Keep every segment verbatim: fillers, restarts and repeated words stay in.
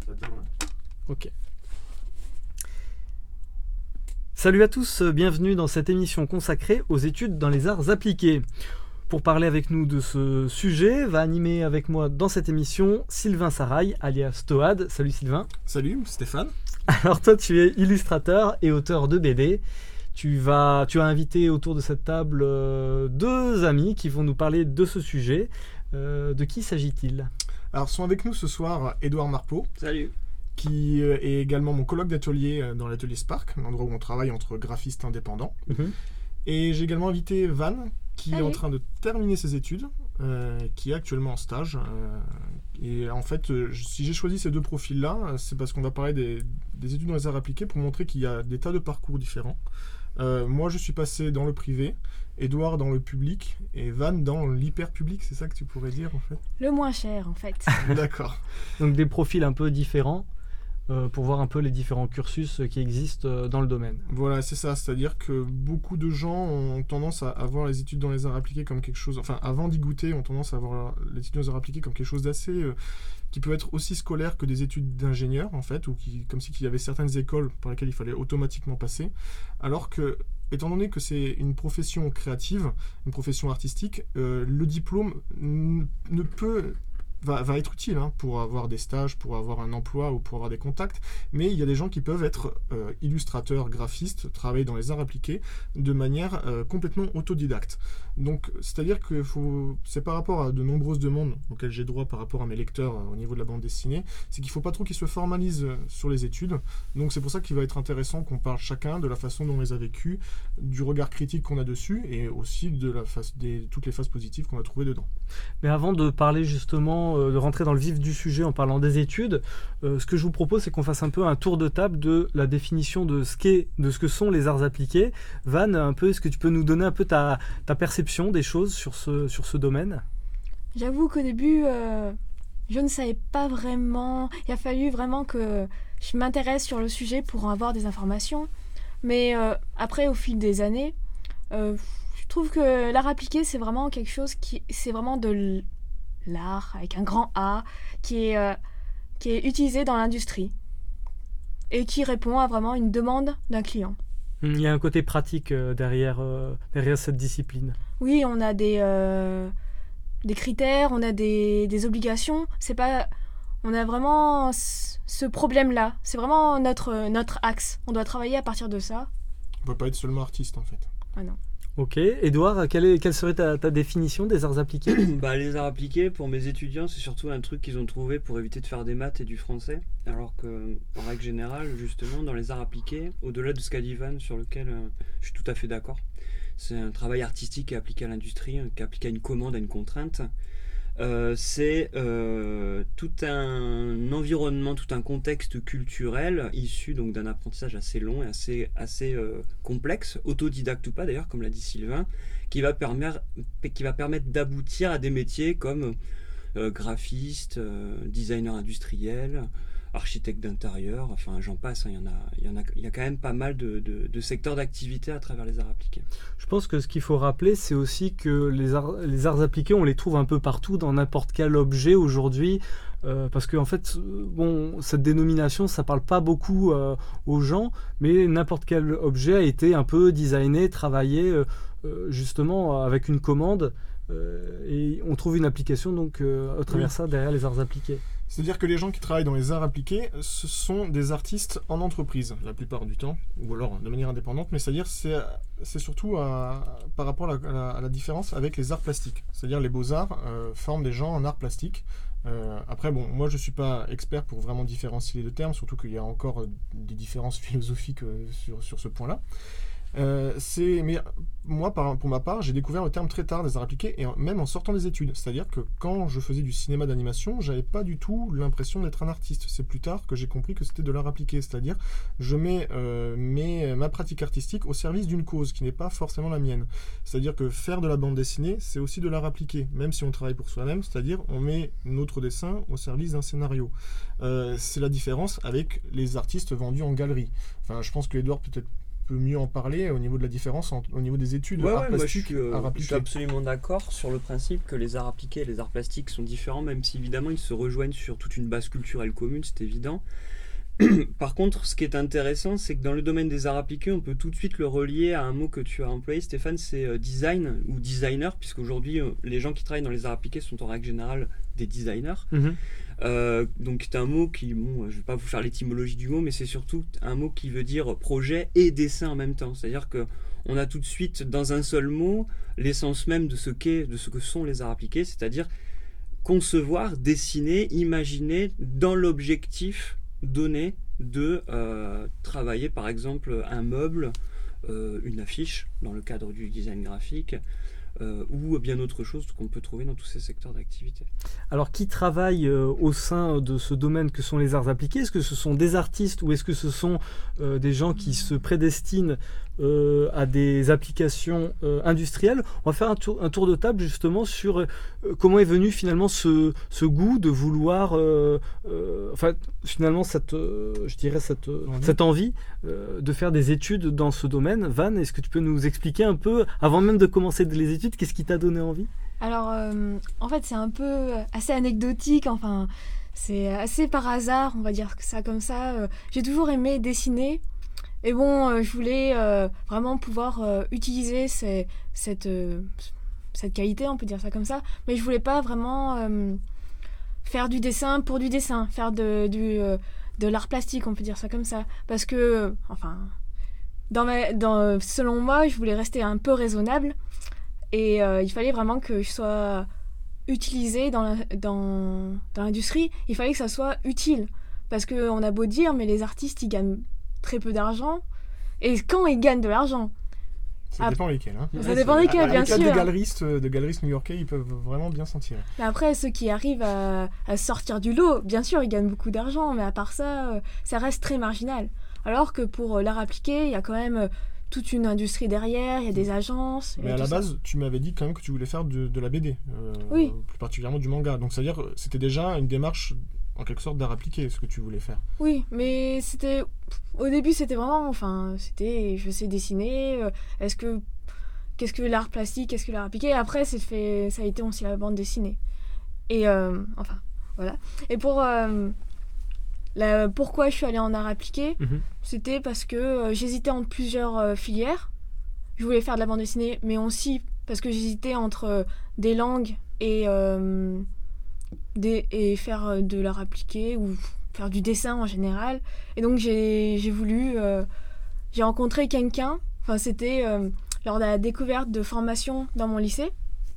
Ok. Salut à tous, bienvenue dans cette émission consacrée aux études dans les arts appliqués. Pour parler avec nous de ce sujet, va animer avec moi dans cette émission Sylvain Sarail, alias Toad. Salut Sylvain. Salut Stéphane. Alors toi, tu es illustrateur et auteur de B D. Tu, vas, tu as invité autour de cette table euh, deux amis qui vont nous parler de ce sujet. Euh, de qui s'agit-il ? Alors sont avec nous ce soir Édouard Marpeau. Salut. Qui est également mon colloque d'atelier dans l'atelier Spark, l'endroit où on travaille entre graphistes indépendants. Mm-hmm. Et j'ai également invité Van, qui Salut. est en train de terminer ses études, euh, qui est actuellement en stage. Euh, et en fait, euh, si j'ai choisi ces deux profils-là, c'est parce qu'on va parler des, des études dans les arts appliqués pour montrer qu'il y a des tas de parcours différents. Euh, moi, je suis passé dans le privé, Édouard dans le public et Van dans l'hyper-public, c'est ça que tu pourrais dire en fait ? Le moins cher en fait. D'accord. Donc des profils un peu différents. Euh, pour voir un peu les différents cursus qui existent euh, dans le domaine. Voilà, c'est ça. C'est-à-dire que beaucoup de gens ont tendance à, à voir les études dans les arts appliqués comme quelque chose... Enfin, avant d'y goûter, ont tendance à voir les études dans les arts appliqués comme quelque chose d'assez... Euh, qui peut être aussi scolaire que des études d'ingénieur, en fait, ou qui, comme si il y avait certaines écoles par lesquelles il fallait automatiquement passer. Alors que, étant donné que c'est une profession créative, une profession artistique, euh, le diplôme n- ne peut... Va, va être utile hein, pour avoir des stages, pour avoir un emploi ou pour avoir des contacts, mais il y a des gens qui peuvent être euh, illustrateurs, graphistes, travailler dans les arts appliqués de manière euh, complètement autodidacte. Donc, c'est-à-dire que faut, c'est par rapport à de nombreuses demandes auxquelles j'ai droit par rapport à mes lecteurs euh, au niveau de la bande dessinée, c'est qu'il ne faut pas trop qu'ils se formalisent euh, sur les études. Donc c'est pour ça qu'il va être intéressant qu'on parle chacun de la façon dont on les a vécues, du regard critique qu'on a dessus et aussi de la face, des, toutes les phases positives qu'on a trouvées dedans. Mais avant de parler justement de rentrer dans le vif du sujet en parlant des études, euh, ce que je vous propose, c'est qu'on fasse un peu un tour de table de la définition de ce, qu'est, de ce que sont les arts appliqués. Van, un peu, est-ce que tu peux nous donner un peu ta, ta perception des choses sur ce, sur ce domaine ? J'avoue qu'au début, euh, je ne savais pas vraiment. Il a fallu vraiment que je m'intéresse sur le sujet pour en avoir des informations. Mais euh, après, au fil des années, euh, je trouve que l'art appliqué, c'est vraiment quelque chose qui... C'est vraiment de... L- l'art avec un grand A qui est, euh, qui est utilisé dans l'industrie et qui répond à vraiment une demande d'un client. Il y a un côté pratique euh, derrière, euh, derrière cette discipline. Oui, on a des, euh, des critères, on a des, des obligations. C'est pas, on a vraiment c- ce problème-là. C'est vraiment notre, notre axe. On doit travailler à partir de ça. On ne peut pas être seulement artiste en fait. Ah non. Ok, Édouard, quelle, est, quelle serait ta, ta définition des arts appliqués ? Bah, les arts appliqués, pour mes étudiants, c'est surtout un truc qu'ils ont trouvé pour éviter de faire des maths et du français. Alors que, en règle générale, justement, dans les arts appliqués, au-delà de ce qu'a dit Van, sur lequel euh, je suis tout à fait d'accord, c'est un travail artistique qui est appliqué à l'industrie, qui est appliqué à une commande, à une contrainte. Euh, c'est euh, tout un environnement, tout un contexte culturel issu donc d'un apprentissage assez long et assez, assez euh, complexe, autodidacte ou pas d'ailleurs, comme l'a dit Sylvain, qui va permettre, qui va permettre d'aboutir à des métiers comme euh, graphiste, euh, designer industriel, architecte d'intérieur, enfin j'en passe, hein, il y en a, il y en a, il y a quand même pas mal de, de, de secteurs d'activité à travers les arts appliqués. Je pense que ce qu'il faut rappeler, c'est aussi que les arts, les arts appliqués, on les trouve un peu partout, dans n'importe quel objet aujourd'hui, euh, parce qu'en en fait, bon, cette dénomination, ça parle pas beaucoup euh, aux gens, mais n'importe quel objet a été un peu designé, travaillé, euh, justement avec une commande, euh, et on trouve une application donc euh, à travers oui. ça derrière les arts appliqués. C'est-à-dire que les gens qui travaillent dans les arts appliqués, ce sont des artistes en entreprise, la plupart du temps, ou alors de manière indépendante, mais c'est-à-dire c'est, c'est surtout à, par rapport à la, à la différence avec les arts plastiques. C'est-à-dire les beaux-arts euh, forment des gens en arts plastiques. Euh, après, bon, moi je ne suis pas expert pour vraiment différencier les deux termes, surtout qu'il y a encore des différences philosophiques euh, sur, sur ce point-là. Euh, c'est, mais moi, par, pour ma part, j'ai découvert le terme très tard des arts appliqués, et même en sortant des études. C'est-à-dire que quand je faisais du cinéma d'animation, j'avais pas du tout l'impression d'être un artiste. C'est plus tard que j'ai compris que c'était de l'art appliqué. C'est-à-dire, je mets, euh, mets ma pratique artistique au service d'une cause qui n'est pas forcément la mienne. C'est-à-dire que faire de la bande dessinée, c'est aussi de l'art appliqué, même si on travaille pour soi-même. C'est-à-dire, on met notre dessin au service d'un scénario. Euh, c'est la différence avec les artistes vendus en galerie. Enfin, je pense que Édouard peut-être peux mieux en parler au niveau de la différence en- au niveau des études Ouais, art ouais, moi je plastique, suis, euh, art je appliqué. suis absolument d'accord sur le principe que les arts appliqués et les arts plastiques sont différents, même si évidemment ils se rejoignent sur toute une base culturelle commune, c'est évident. Par contre, ce qui est intéressant, c'est que dans le domaine des arts appliqués, on peut tout de suite le relier à un mot que tu as employé, Stéphane, c'est euh, design ou designer, puisqu'aujourd'hui, euh, les gens qui travaillent dans les arts appliqués sont en règle générale des designers. Mhm. Euh, donc c'est un mot qui, bon, je vais pas vous faire l'étymologie du mot, mais c'est surtout un mot qui veut dire projet et dessin en même temps. C'est-à-dire que on a tout de suite dans un seul mot l'essence même de ce qu'est, de ce que sont les arts appliqués, c'est-à-dire concevoir, dessiner, imaginer dans l'objectif donné de euh, travailler par exemple un meuble, euh, une affiche dans le cadre du design graphique. Euh, ou bien autre chose qu'on peut trouver dans tous ces secteurs d'activité. Alors, qui travaille euh, au sein de ce domaine que sont les arts appliqués? Est-ce que ce sont des artistes ou est-ce que ce sont euh, des gens qui se prédestinent euh, à des applications euh, industrielles? On va faire un tour, un tour de table justement sur euh, comment est venu finalement ce, ce goût de vouloir, euh, euh, enfin finalement cette, euh, je dirais cette, euh, Envie. cette envie euh, de faire des études dans ce domaine. Van, est-ce que tu peux nous expliquer un peu, avant même de commencer les études, qu'est-ce qui t'a donné envie? Alors, euh, en fait, c'est un peu assez anecdotique, enfin, c'est assez par hasard, on va dire ça comme ça. Euh, J'ai toujours aimé dessiner, et bon, euh, je voulais euh, vraiment pouvoir euh, utiliser ces- cette, euh, cette qualité, on peut dire ça comme ça, mais je voulais pas vraiment euh, faire du dessin pour du dessin, faire de, du, euh, de l'art plastique, on peut dire ça comme ça, parce que, euh, enfin, dans ma, dans, selon moi, je voulais rester un peu raisonnable. Et euh, il fallait vraiment que je sois utilisée dans, la- dans, dans l'industrie. Il fallait que ça soit utile. Parce qu'on a beau dire, mais les artistes, ils gagnent très peu d'argent. Et quand ils gagnent de l'argent? Ça Ah. dépend lesquels. Hein. Ça Ouais, dépend c'est- lesquels, Ah, bien les cas sûr. des galeristes, euh, de galeristes new-yorkais, ils peuvent vraiment bien s'en tirer. Mais après, ceux qui arrivent à, à sortir du lot, bien sûr, ils gagnent beaucoup d'argent. Mais à part ça, euh, ça reste très marginal. Alors que pour euh, l'art appliqué, il y a quand même euh, toute une industrie derrière, il y a des agences. Mais et à tout la ça. base, tu m'avais dit quand même que tu voulais faire de, de la B D, euh, Oui. plus particulièrement du manga. Donc c'est-à-dire que c'était déjà une démarche en quelque sorte d'art appliqué, ce que tu voulais faire. Oui, mais c'était au début c'était vraiment, enfin c'était, je sais dessiner. euh, Est-ce que qu'est-ce que l'art plastique, qu'est-ce que l'art appliqué? Après c'est fait, ça a été aussi la bande dessinée. Et euh, enfin voilà. Et pour euh, la, pourquoi je suis allée en art appliqué, Mhm. c'était parce que euh, j'hésitais entre plusieurs euh, filières. Je voulais faire de la bande dessinée, mais aussi parce que j'hésitais entre euh, des langues et euh, des, et faire euh, de l'art appliqué ou faire du dessin en général. Et donc j'ai j'ai voulu, euh, j'ai rencontré quelqu'un, enfin c'était euh, lors de la découverte de formation dans mon lycée.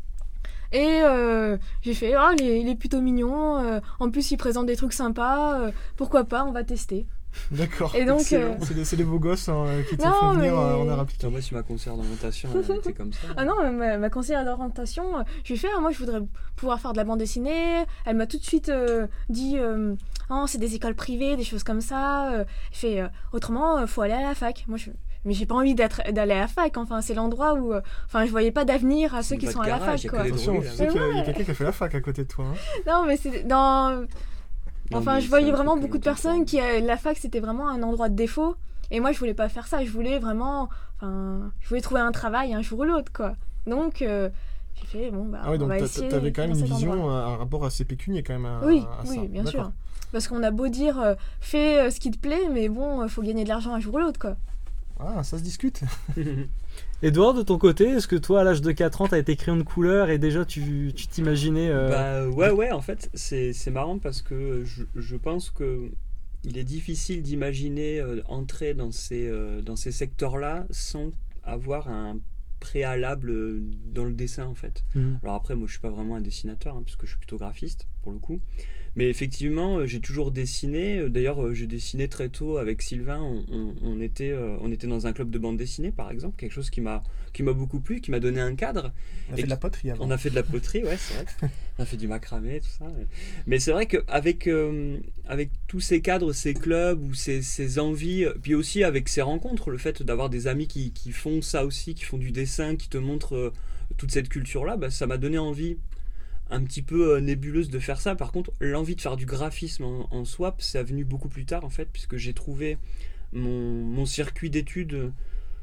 Et euh, j'ai fait, ah, il est, il est plutôt mignon, euh, en plus il présente des trucs sympas, euh, pourquoi pas, on va tester. D'accord. Et donc, Excellent. euh, C'est des, c'est des beaux gosses hein, qui te Non, font venir mais- euh, en art appliqué. Putain, moi, si ma conseillère d'orientation elle était comme ça. Ah non, ma, ma conseillère d'orientation, euh, je lui ai fait, ah, moi je voudrais pouvoir faire de la bande dessinée. Elle m'a tout de suite euh, dit, euh, oh, c'est des écoles privées, des choses comme ça. Euh, Je fais, euh, autrement, il faut aller à la fac. Moi, je... Mais j'ai pas envie d'être, d'aller à la fac, enfin c'est l'endroit où... euh, Enfin je voyais pas d'avenir à ceux Une qui voie sont de à la garage, fac, y a quoi. que les Attention, drogués, tu là. sais qu'il y a- il y a Ouais. quelqu'un qui a fait la fac à côté de toi. hein. Non mais c'est dans... Non, Enfin mais je c'est voyais un vraiment truc beaucoup de qu'on personnes comprend. qui... euh, La fac c'était vraiment un endroit de défaut. Et moi je voulais pas faire ça, je voulais vraiment... Enfin, je voulais trouver un travail un jour ou l'autre, quoi. Donc euh, j'ai fait, bon bah Ah oui, on donc va t'a- essayer t'avais quand même dans une cet endroit. vision, un un rapport assez pécunier quand même à, Oui, à ça. oui, bien D'accord. sûr. Parce qu'on a beau dire, euh, fais euh, ce qui te plaît, mais bon, il faut gagner de l'argent un jour ou l'autre, quoi. Ah, ça se discute. Edouard, de ton côté, est-ce que toi, à l'âge de quatre ans, tu as été crayon de couleur et déjà tu tu t'imaginais euh, Bah ouais, ouais, en fait, c'est c'est marrant parce que je, je pense que il est difficile d'imaginer euh, entrer dans ces, euh, dans ces secteurs-là sans avoir un préalable euh, dans le dessin, en fait. Mhm. Alors après, moi, je suis pas vraiment un dessinateur, hein, puisque je suis plutôt graphiste, pour le coup. Mais effectivement, euh, j'ai toujours dessiné. Euh, D'ailleurs, euh, j'ai dessiné très tôt avec Sylvain. On, on- on était, euh, on était dans un club de bande dessinée, par exemple, quelque chose qui m'a qui m'a beaucoup plu, qui m'a donné un cadre. On a Et fait de la qui- poterie avant. On a fait de la poterie, ouais, c'est vrai. On a fait du macramé, tout ça. ouais. Mais c'est vrai qu'avec euh, avec tous ces cadres, ces clubs ou ces, ces envies, euh, puis aussi avec ces rencontres, le fait d'avoir des amis qui, qui font ça aussi, qui font du dessin, qui te montrent euh, toute cette culture-là, bah, ça m'a donné envie un petit peu euh, nébuleuse de faire ça. Par contre, l'envie de faire du graphisme en, en swap, ça venu beaucoup plus tard en fait, puisque j'ai trouvé mon, mon circuit d'études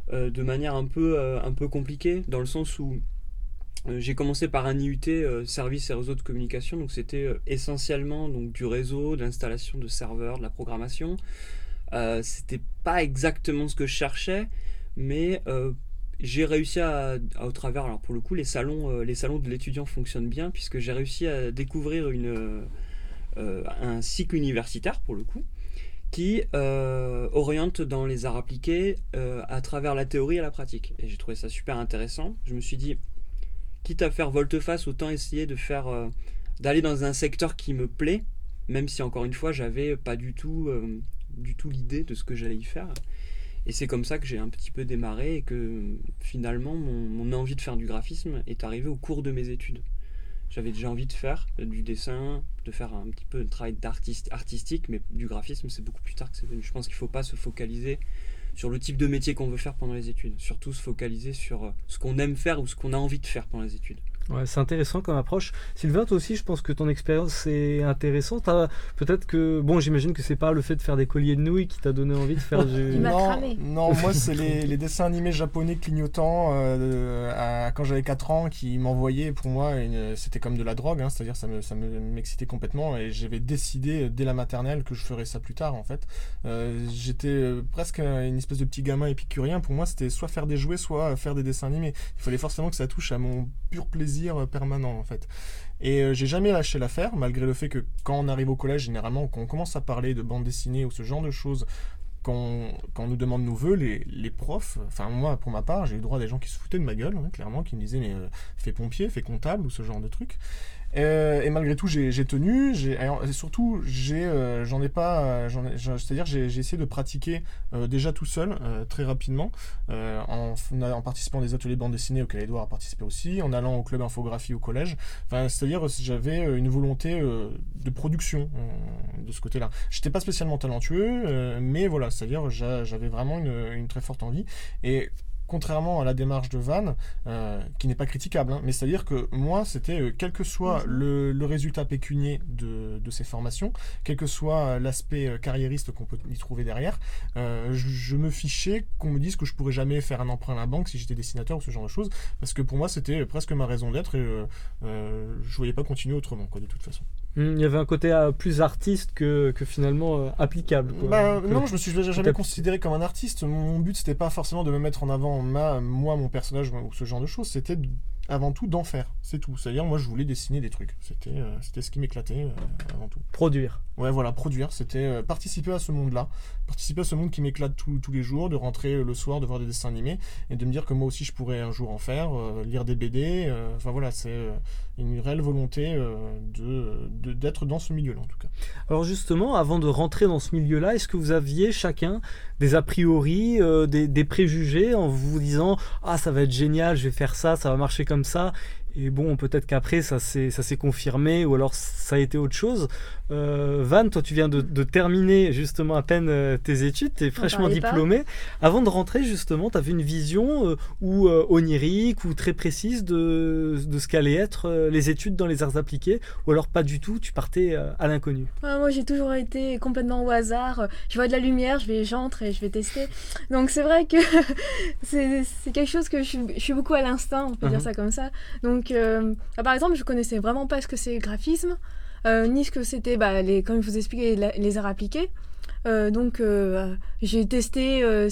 euh, de manière un peu, euh, un peu compliquée, dans le sens où euh, j'ai commencé par un I U T, euh, service et réseau de communication, donc c'était euh, essentiellement donc, du réseau, de l'installation de serveurs, de la programmation. Euh, c'était pas exactement ce que je cherchais, mais euh, j'ai réussi à, à, au travers, alors pour le coup, les salons, euh, les salons de l'étudiant fonctionnent bien, puisque j'ai réussi à découvrir une, euh, un cycle universitaire, pour le coup, qui euh, oriente dans les arts appliqués euh, à travers la théorie et la pratique. Et j'ai trouvé ça super intéressant. Je me suis dit, quitte à faire volte-face, autant essayer de faire, euh, d'aller dans un secteur qui me plaît, même si encore une fois, j'avais pas du tout, euh, du tout l'idée de ce que j'allais y faire. Et c'est comme ça que j'ai un petit peu démarré et que finalement, mon, mon envie de faire du graphisme est arrivée au cours de mes études. J'avais déjà envie de faire du dessin, de faire un petit peu de travail d'artiste, artistique, mais du graphisme, c'est beaucoup plus tard que c'est venu. Je pense qu'il ne faut pas se focaliser sur le type de métier qu'on veut faire pendant les études. Surtout se focaliser sur ce qu'on aime faire ou ce qu'on a envie de faire pendant les études. Ouais, c'est intéressant comme approche. Sylvain, toi aussi, je pense que ton expérience est intéressante. T'as, peut-être que, bon, j'imagine que c'est pas le fait de faire des colliers de nouilles qui t'a donné envie de faire du... non, non, moi c'est les, les dessins animés japonais clignotants euh, à, quand j'avais quatre ans qui m'envoyaient pour moi, une, c'était comme de la drogue, hein, c'est-à-dire ça me, ça me, m'excitait complètement et j'avais décidé dès la maternelle que je ferais ça plus tard en fait. Euh, j'étais presque une espèce de petit gamin épicurien. Pour moi, c'était soit faire des jouets, soit faire des dessins animés. Il fallait forcément que ça touche à mon pur plaisir permanent en fait. Et euh, j'ai jamais lâché l'affaire, malgré le fait que quand on arrive au collège, généralement, quand on commence à parler de bande dessinée ou ce genre de choses, quand, quand on nous demande nos vœux, les, les profs, enfin moi pour ma part, j'ai eu droit à des gens qui se foutaient de ma gueule, hein, clairement, qui me disaient mais euh, fais pompier, fais comptable ou ce genre de trucs. Euh, et malgré tout, j'ai, j'ai tenu. J'ai, et surtout, j'ai, euh, j'en ai pas. J'en ai, c'est-à-dire, j'ai, j'ai essayé de pratiquer euh, déjà tout seul, euh, très rapidement, euh, en, en participant à des ateliers de bande dessinée auxquels Edouard a participé aussi, en allant au club infographie au collège. Enfin, c'est-à-dire, j'avais une volonté euh, de production euh, de ce côté-là. J'étais pas spécialement talentueux, euh, mais voilà, c'est-à-dire, j'avais vraiment une, une très forte envie. Et contrairement à la démarche de Van, euh, qui n'est pas critiquable, hein, mais c'est-à-dire que moi, c'était, euh, quel que soit mmh. le, le résultat pécunier de, de ces formations, quel que soit l'aspect euh, carriériste qu'on peut y trouver derrière, euh, je, je me fichais qu'on me dise que je pourrais jamais faire un emprunt à la banque si j'étais dessinateur ou ce genre de choses, parce que pour moi, c'était presque ma raison d'être et euh, euh, je voyais pas continuer autrement, quoi, de toute façon. Il y avait un côté euh, plus artiste que, que finalement euh, applicable. Quoi. Bah, que, non, je me suis jamais considéré comme un artiste. Mon but, c'était pas forcément de me mettre en avant ma, moi, mon personnage ou ce genre de choses. C'était de, avant tout d'en faire. C'est tout. C'est-à-dire, moi, je voulais dessiner des trucs. C'était, euh, c'était ce qui m'éclatait euh, avant tout. Produire. Ouais, voilà, produire. C'était euh, participer à ce monde-là. Participer à ce monde qui m'éclate tout, tous les jours, de rentrer le soir, de voir des dessins animés et de me dire que moi aussi, je pourrais un jour en faire, euh, lire des B D. Euh, enfin voilà, c'est euh, une réelle volonté euh, de, de, d'être dans ce milieu-là, en tout cas. Alors justement, avant de rentrer dans ce milieu-là, est-ce que vous aviez chacun des a priori, euh, des, des préjugés en vous disant « Ah, ça va être génial, je vais faire ça, ça va marcher comme ça ». Et bon, peut-être qu'après, ça s'est, ça s'est confirmé ou alors ça a été autre chose. Euh, Van, toi, tu viens de, de terminer justement à peine euh, tes études, tu es fraîchement diplômé. Pas. Avant de rentrer, justement, tu avais une vision euh, ou euh, onirique ou très précise de, de ce qu'allaient être euh, les études dans les arts appliqués ou alors pas du tout, tu partais euh, à l'inconnu. Ouais, moi, j'ai toujours été complètement au hasard. Je vois de la lumière, je vais, j'entre et je vais tester. Donc, c'est vrai que c'est, c'est quelque chose que je suis, je suis beaucoup à l'instinct, on peut uh-huh. dire ça comme ça. Donc, Euh, bah, par exemple, je connaissais vraiment pas ce que c'est le graphisme, euh, ni ce que c'était, bah, les, comme je vous expliquais, les, les arts appliqués. Euh, donc, euh, j'ai testé euh,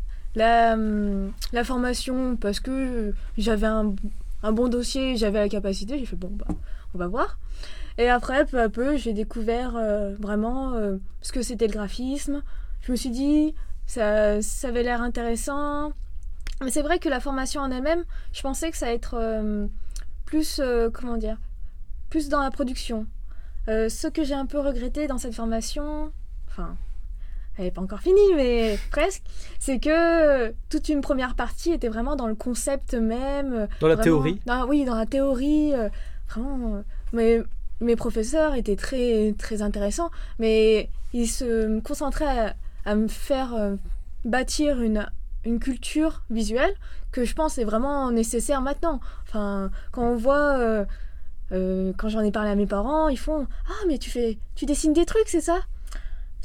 la, la formation parce que j'avais un, un bon dossier, j'avais la capacité. J'ai fait bon, bah, on va voir. Et après, peu à peu, j'ai découvert euh, vraiment euh, ce que c'était le graphisme. Je me suis dit, ça, ça avait l'air intéressant. Mais c'est vrai que la formation en elle-même, je pensais que ça allait être euh, plus, euh, comment dire, plus dans la production. Euh, ce que j'ai un peu regretté dans cette formation, enfin, elle n'est pas encore finie, mais presque, c'est que toute une première partie était vraiment dans le concept même. Dans la vraiment, théorie dans, Oui, dans la théorie. Euh, vraiment, euh, mais mes professeurs étaient très, très intéressants, mais ils se concentraient à, à me faire euh, bâtir une... une culture visuelle que je pense est vraiment nécessaire maintenant. Enfin, quand on voit, euh, euh, quand j'en ai parlé à mes parents, ils font « Ah, mais tu fais, tu dessines des trucs, c'est ça ?»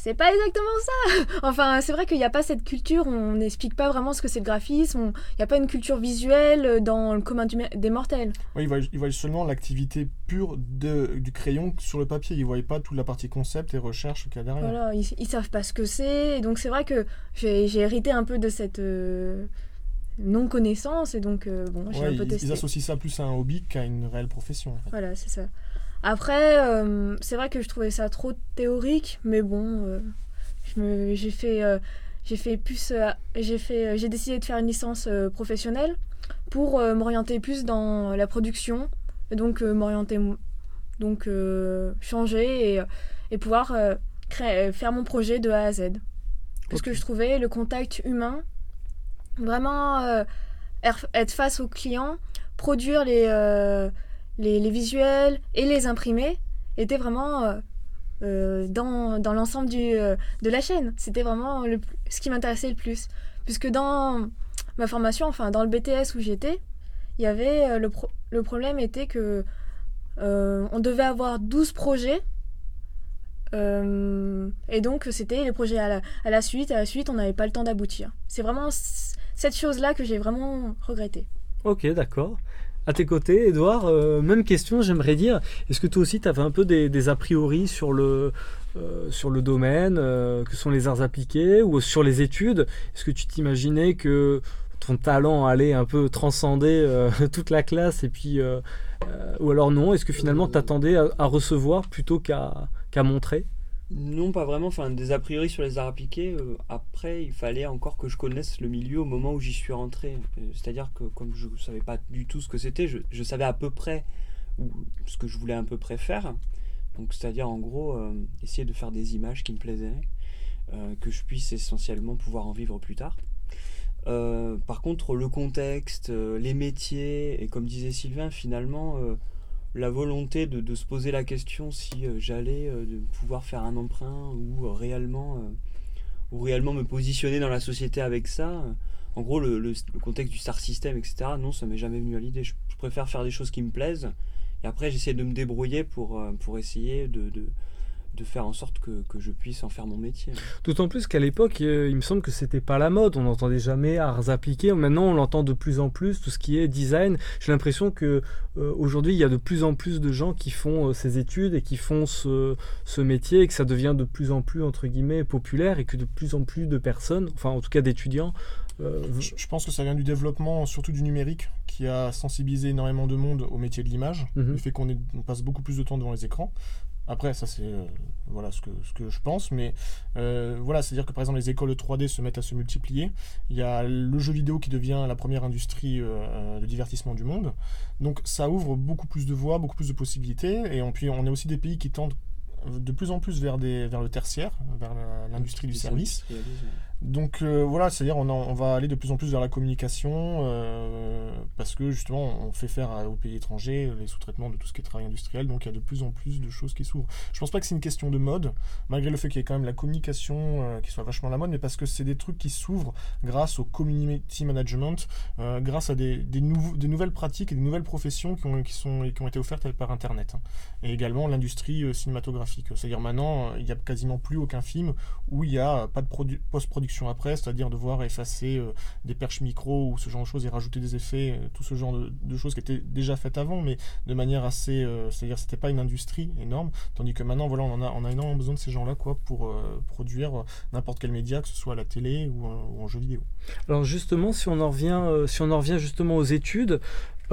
c'est pas exactement ça. Enfin, c'est vrai qu'il n'y a pas cette culture, on n'explique pas vraiment ce que c'est le graphisme, on- il n'y a pas une culture visuelle dans le commun du me- des mortels. Oui, ils voient, ils voient seulement l'activité pure de, du crayon sur le papier. Ils ne voient pas toute la partie concept et recherche qu'il y a derrière. Voilà, ils, ils savent pas ce que c'est, et donc c'est vrai que j'ai, j'ai hérité un peu de cette euh, non-connaissance, et donc euh, bon, j'ai Ouais, un peu ils, testé. ils associent ça plus à un hobby qu'à une réelle profession. En fait. Voilà, c'est ça. Après, euh, c'est vrai que je trouvais ça trop théorique, mais bon, euh, je me, j'ai fait, euh, j'ai fait plus, euh, j'ai fait, euh, j'ai décidé de faire une licence euh, professionnelle pour euh, m'orienter plus dans la production, et donc euh, m'orienter, donc euh, changer et, et pouvoir euh, créer, faire mon projet de A à Z. Parce Ok. que je trouvais le contact humain, vraiment euh, er- être face au client, produire les, euh, les, les visuels et les imprimer, était vraiment euh, euh, dans, dans l'ensemble du, euh, de la chaîne. C'était vraiment le, plus- ce qui m'intéressait le plus. Puisque dans ma formation, enfin dans le B T S où j'étais, il y avait euh, le, pro- le problème était que euh, on devait avoir douze projets. Euh, et donc c'était les projets à la, à la suite, à la suite, on n'avait pas le temps d'aboutir. C'est vraiment c- cette chose-là que j'ai vraiment regretté. Ok, d'accord. À tes côtés, Edouard, euh, même question, j'aimerais dire, est-ce que toi aussi tu avais un peu des, des a priori sur le, euh, sur le domaine, euh, que sont les arts appliqués, ou sur les études? Est-ce que tu t'imaginais que ton talent allait un peu transcender euh, toute la classe, et puis, euh, euh, ou alors non, est-ce que finalement tu attendais à, à recevoir plutôt qu'à qu'à montrer? Non, pas vraiment. Enfin, des a priori sur les arts appliqués. euh, après, il fallait encore que je connaisse le milieu au moment où j'y suis rentré. Euh, C'est-à-dire que comme je ne savais pas du tout ce que c'était, je, je savais à peu près où, ce que je voulais à peu près faire. Donc, c'est-à-dire en gros, euh, essayer de faire des images qui me plaisaient, euh, que je puisse essentiellement pouvoir en vivre plus tard. Euh, par contre, le contexte, euh, les métiers, et comme disait Sylvain, finalement, euh, la volonté de, de se poser la question si euh, j'allais euh, de pouvoir faire un emprunt ou euh, réellement, euh, ou réellement me positionner dans la société avec ça. euh, En gros, le, le- le contexte du star system, et cetera, non, ça m'est jamais venu à l'idée. Je, je préfère faire des choses qui me plaisent. Et après, j'essaie de me débrouiller pour, euh, pour essayer de, de, de faire en sorte que, que je puisse en faire mon métier. D'autant plus qu'à l'époque, euh, il me semble que c'était pas la mode. On n'entendait jamais arts appliqués. Maintenant, on l'entend de plus en plus. Tout ce qui est design. J'ai l'impression que euh, aujourd'hui, il y a de plus en plus de gens qui font euh, ces études et qui font ce, ce métier, et que ça devient de plus en plus entre guillemets populaire, et que de plus en plus de personnes, enfin en tout cas d'étudiants, euh, v- Je, je pense que ça vient du développement, surtout du numérique, qui a sensibilisé énormément de monde au métier de l'image. Mhm. Le fait qu'on est- on passe beaucoup plus de temps devant les écrans. Après, ça c'est euh, voilà ce que, ce que je pense, mais euh, voilà, c'est-à-dire que par exemple les écoles de trois D se mettent à se multiplier. Il y a le jeu vidéo qui devient la première industrie euh, de divertissement du monde. Donc ça ouvre beaucoup plus de voies, beaucoup plus de possibilités, et on, puis on est aussi des pays qui tendent de plus en plus vers, des, vers le tertiaire, vers la- l'industrie du Qui service. s'industrialise, ouais. Donc euh, voilà, c'est-à-dire on, en- on va aller de plus en plus vers la communication euh, parce que justement on fait faire à- aux pays étrangers les sous-traitements de tout ce qui est travail industriel, donc il y a de plus en plus de choses qui s'ouvrent. Je pense pas que c'est une question de mode, malgré le fait qu'il y ait quand même la communication euh, qui soit vachement à la mode, mais parce que c'est des trucs qui s'ouvrent grâce au community management, euh, grâce à des, des, nouveaux- des nouvelles pratiques et des nouvelles professions qui ont, qui sont, qui ont été offertes par Internet. hein. Et également l'industrie euh, cinématographique. C'est-à-dire maintenant, euh, il n'y a quasiment plus aucun film où il n'y a pas de produ- post-production après, c'est-à-dire devoir effacer euh, des perches micro ou ce genre de choses et rajouter des effets, euh, tout ce genre de, de choses qui étaient déjà faites avant, mais de manière assez, euh, c'est-à-dire c'était pas une industrie énorme, tandis que maintenant voilà, on en a, on a énormément besoin de ces gens-là quoi pour euh, produire n'importe quel média, que ce soit à la télé ou, en- ou en jeu vidéo. Alors justement, si on en revient, euh, si on en revient justement aux études,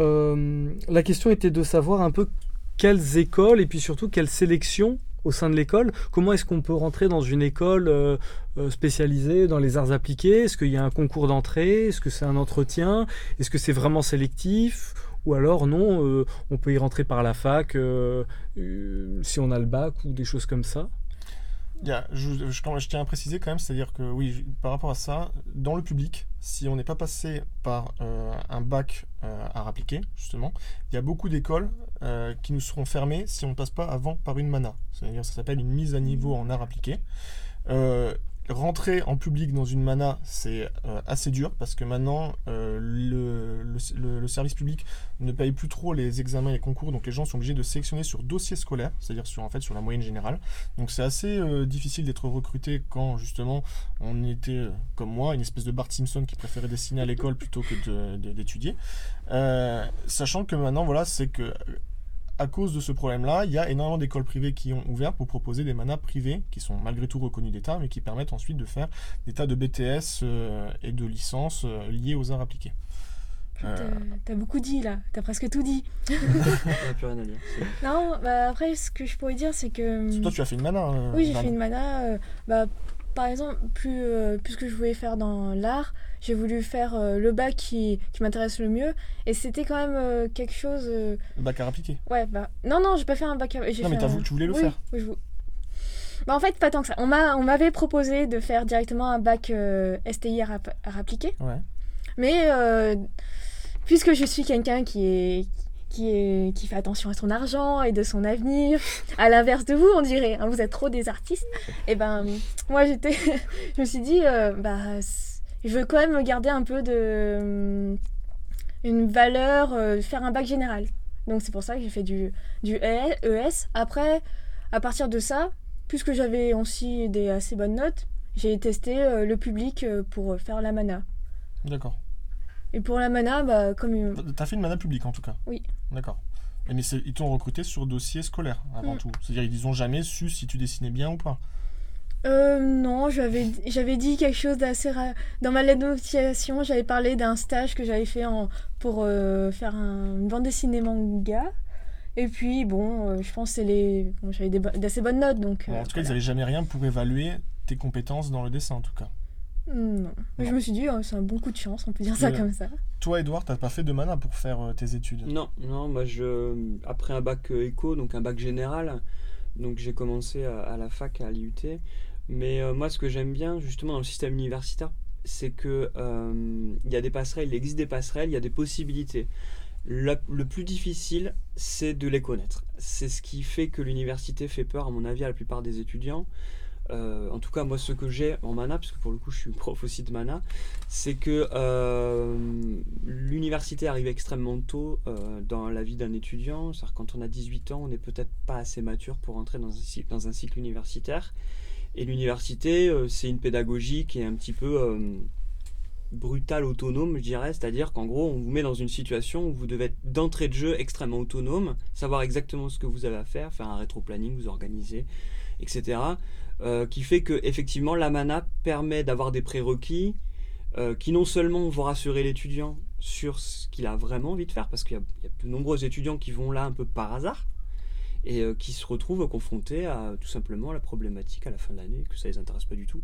euh, la question était de savoir un peu quelles écoles et puis surtout quelles sélections au sein de l'école. Comment est-ce qu'on peut rentrer dans une école euh, euh, spécialisée dans les arts appliqués? Est-ce qu'il y a un concours d'entrée? Est-ce que c'est un entretien? Est-ce que c'est vraiment sélectif? Ou alors non, euh, on peut y rentrer par la fac euh, euh, si on a le bac ou des choses comme ça? Il y a- je, je- quand- je tiens à préciser quand même, c'est-à-dire que oui, je- par rapport à ça, dans le public, si on n'est pas passé par euh, un bac euh, art appliqué, justement, il y a beaucoup d'écoles euh, qui nous seront fermées si on ne passe pas avant par une MANA. C'est-à-dire ça s'appelle une mise à niveau en art appliqué. Euh, rentrer en public dans une mana, c'est euh, assez dur parce que maintenant, euh, le, le, le, le service public ne paye plus trop les examens et les concours, donc les gens sont obligés de sélectionner sur dossier scolaire, c'est-à-dire sur, en fait, sur la moyenne générale. Donc c'est assez euh, difficile d'être recruté quand justement on était, euh, comme moi, une espèce de Bart Simpson qui préférait dessiner à l'école plutôt que de, de, d'étudier. Euh, sachant que maintenant, voilà, c'est que à cause de ce problème-là, il y a énormément d'écoles privées qui ont ouvert pour proposer des manas privés, qui sont malgré tout reconnus d'État, mais qui permettent ensuite de faire des tas de B T S euh, et de licences euh, liées aux arts appliqués. Euh... T'as, t'as beaucoup dit là, t'as presque tout dit. Il n'y a plus rien à dire. C'est... Non, bah après, ce que je pourrais dire, c'est que... Toi, tu as fait une mana euh, Oui, j'ai fait une mana. Euh, bah, par exemple, plus, euh, plus que je voulais faire dans l'art, j'ai voulu faire euh, le bac qui, qui m'intéresse le mieux. Et c'était quand même euh, quelque chose... Euh... Le bac à appliquer. Ouais, bah... Non, non, j'ai pas fait un bac à... J'ai non, mais fait t'as un... voulu, tu voulais le oui, faire. Oui, je voulais... Bah, en fait, pas tant que ça. On, m'a, on m'avait proposé de faire directement un bac euh, S T I art, art appliqué. Ouais. Mais euh, puisque je suis quelqu'un qui est... Qui, est, qui fait attention à son argent et de son avenir, à l'inverse de vous, on dirait, hein, vous êtes trop des artistes, et ben moi j'étais, je me suis dit, euh, bah, je veux quand même me garder un peu de, euh, une valeur, euh, faire un bac général. Donc c'est pour ça que j'ai fait du, du E S. Après, à partir de ça, puisque j'avais aussi des assez bonnes notes, j'ai testé euh, le public euh, pour faire la mana. D'accord. Et pour la mana, bah, comme... T'as fait une mana publique en tout cas. Oui. D'accord. Mais c'est, ils t'ont recruté sur dossier scolaire avant mmh. tout. C'est-à-dire ils n'ont jamais su si tu dessinais bien ou pas. Euh, non, j'avais, j'avais dit quelque chose d'assez... Ra... Dans ma lettre de motivation, j'avais parlé d'un stage que j'avais fait en, pour euh, faire un, une bande dessinée manga. Et puis, bon, euh, je pense que c'est les... bon, j'avais des, d'assez bonnes notes, donc... Bon, euh, en tout cas, voilà. ils n'avaient jamais rien pour évaluer tes compétences dans le dessin, en tout cas. Non. Mais je me suis dit, oh, c'est un bon coup de chance, on peut dire ça Mais, comme ça. Toi, Edouard, t'as pas fait de mana pour faire euh, tes études? Non, non, moi, je... après un bac euh, éco, donc un bac général, donc j'ai commencé à, à la fac, à l'I U T. Mais euh, moi, ce que j'aime bien, justement, dans le système universitaire, c'est que euh, il y a des passerelles, il existe des passerelles, il y a des possibilités. Le, le plus difficile, c'est de les connaître. C'est ce qui fait que l'université fait peur, à mon avis, à la plupart des étudiants. Euh, en tout cas, moi, ce que j'ai en mana, parce que pour le coup, je suis prof aussi de mana, c'est que euh, l'université arrive extrêmement tôt euh, dans la vie d'un étudiant. C'est-à-dire quand on a dix-huit ans, on n'est peut-être pas assez mature pour entrer dans un cycle, dans un cycle universitaire. Et l'université, euh, c'est une pédagogie qui est un petit peu euh, brutale, autonome, je dirais. C'est-à-dire qu'en gros, on vous met dans une situation où vous devez être d'entrée de jeu extrêmement autonome, savoir exactement ce que vous avez à faire, faire un rétro-planning, vous organiser, et cetera. Euh, qui fait que effectivement la mana permet d'avoir des prérequis euh, qui non seulement vont rassurer l'étudiant sur ce qu'il a vraiment envie de faire, parce qu'il y a, il y a de nombreux étudiants qui vont là un peu par hasard et euh, qui se retrouvent confrontés à tout simplement la problématique à la fin de l'année, que ça les intéresse pas du tout,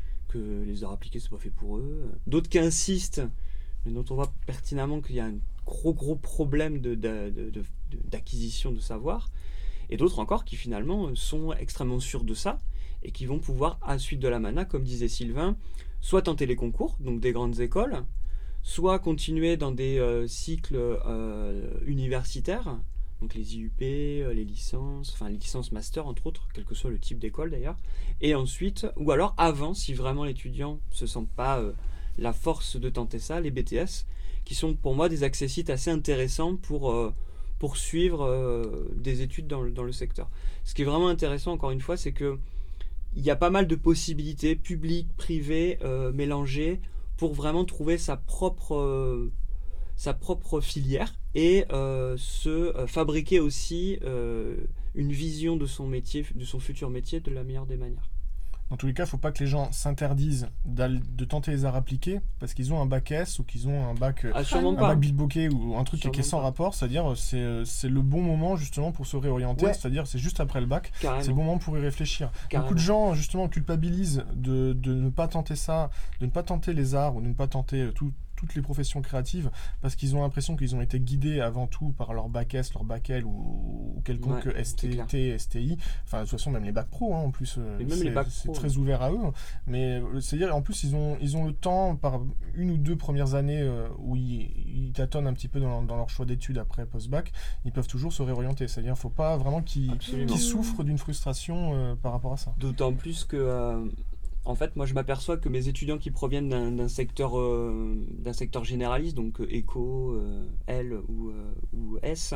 que les arts appliqués c'est pas fait pour eux, d'autres qui insistent mais dont on voit pertinemment qu'il y a un gros gros problème de, de, de, de, d'acquisition de savoir, et d'autres encore qui finalement sont extrêmement sûrs de ça et qui vont pouvoir, à la suite de la mana, comme disait Sylvain, soit tenter les concours, donc des grandes écoles, soit continuer dans des euh, cycles euh, universitaires, donc les I U P, les licences, enfin les licences master entre autres, quel que soit le type d'école d'ailleurs, et ensuite, ou alors avant, si vraiment l'étudiant ne se sent pas euh, la force de tenter ça, les B T S, qui sont pour moi des accès-sites assez intéressants pour... Euh, poursuivre euh, des études dans le, dans le secteur. Ce qui est vraiment intéressant, encore une fois, c'est que il y a pas mal de possibilités publiques, privées, euh, mélangées, pour vraiment trouver sa propre, euh, sa propre filière et euh, se euh, fabriquer aussi euh, une vision de son métier, de son futur métier de la meilleure des manières. Dans tous les cas, il ne faut pas que les gens s'interdisent de tenter les arts appliqués parce qu'ils ont un bac S ou qu'ils ont un bac, ah, un bac bilboquet ou un truc sûrement qui est sans pas. rapport. C'est-à-dire c'est c'est le bon moment justement pour se réorienter. Ouais. C'est-à-dire c'est juste après le bac. Carrément. C'est le bon moment pour y réfléchir. Carrément. Beaucoup de gens justement culpabilisent de, de ne pas tenter ça, de ne pas tenter les arts ou de ne pas tenter tout. toutes les professions créatives parce qu'ils ont l'impression qu'ils ont été guidés avant tout par leur bac S, leur bac L ou, ou quelconque ouais, S T T, S T I. Enfin, de toute façon, même les bacs pro, hein, en plus, c'est très ouais. ouvert à eux. Mais c'est-à-dire, en plus, ils ont, ils ont le temps, par une ou deux premières années euh, où ils, ils tâtonnent un petit peu dans, dans leur choix d'études après post-bac, ils peuvent toujours se réorienter. C'est-à-dire, il ne faut pas vraiment qu'ils qu'ils souffrent d'une frustration euh, par rapport à ça. D'autant plus que... Euh... en fait, moi je m'aperçois que mes étudiants qui proviennent d'un, d'un secteur, euh, d'un secteur généraliste, donc euh, éco, euh, L ou, euh, ou S,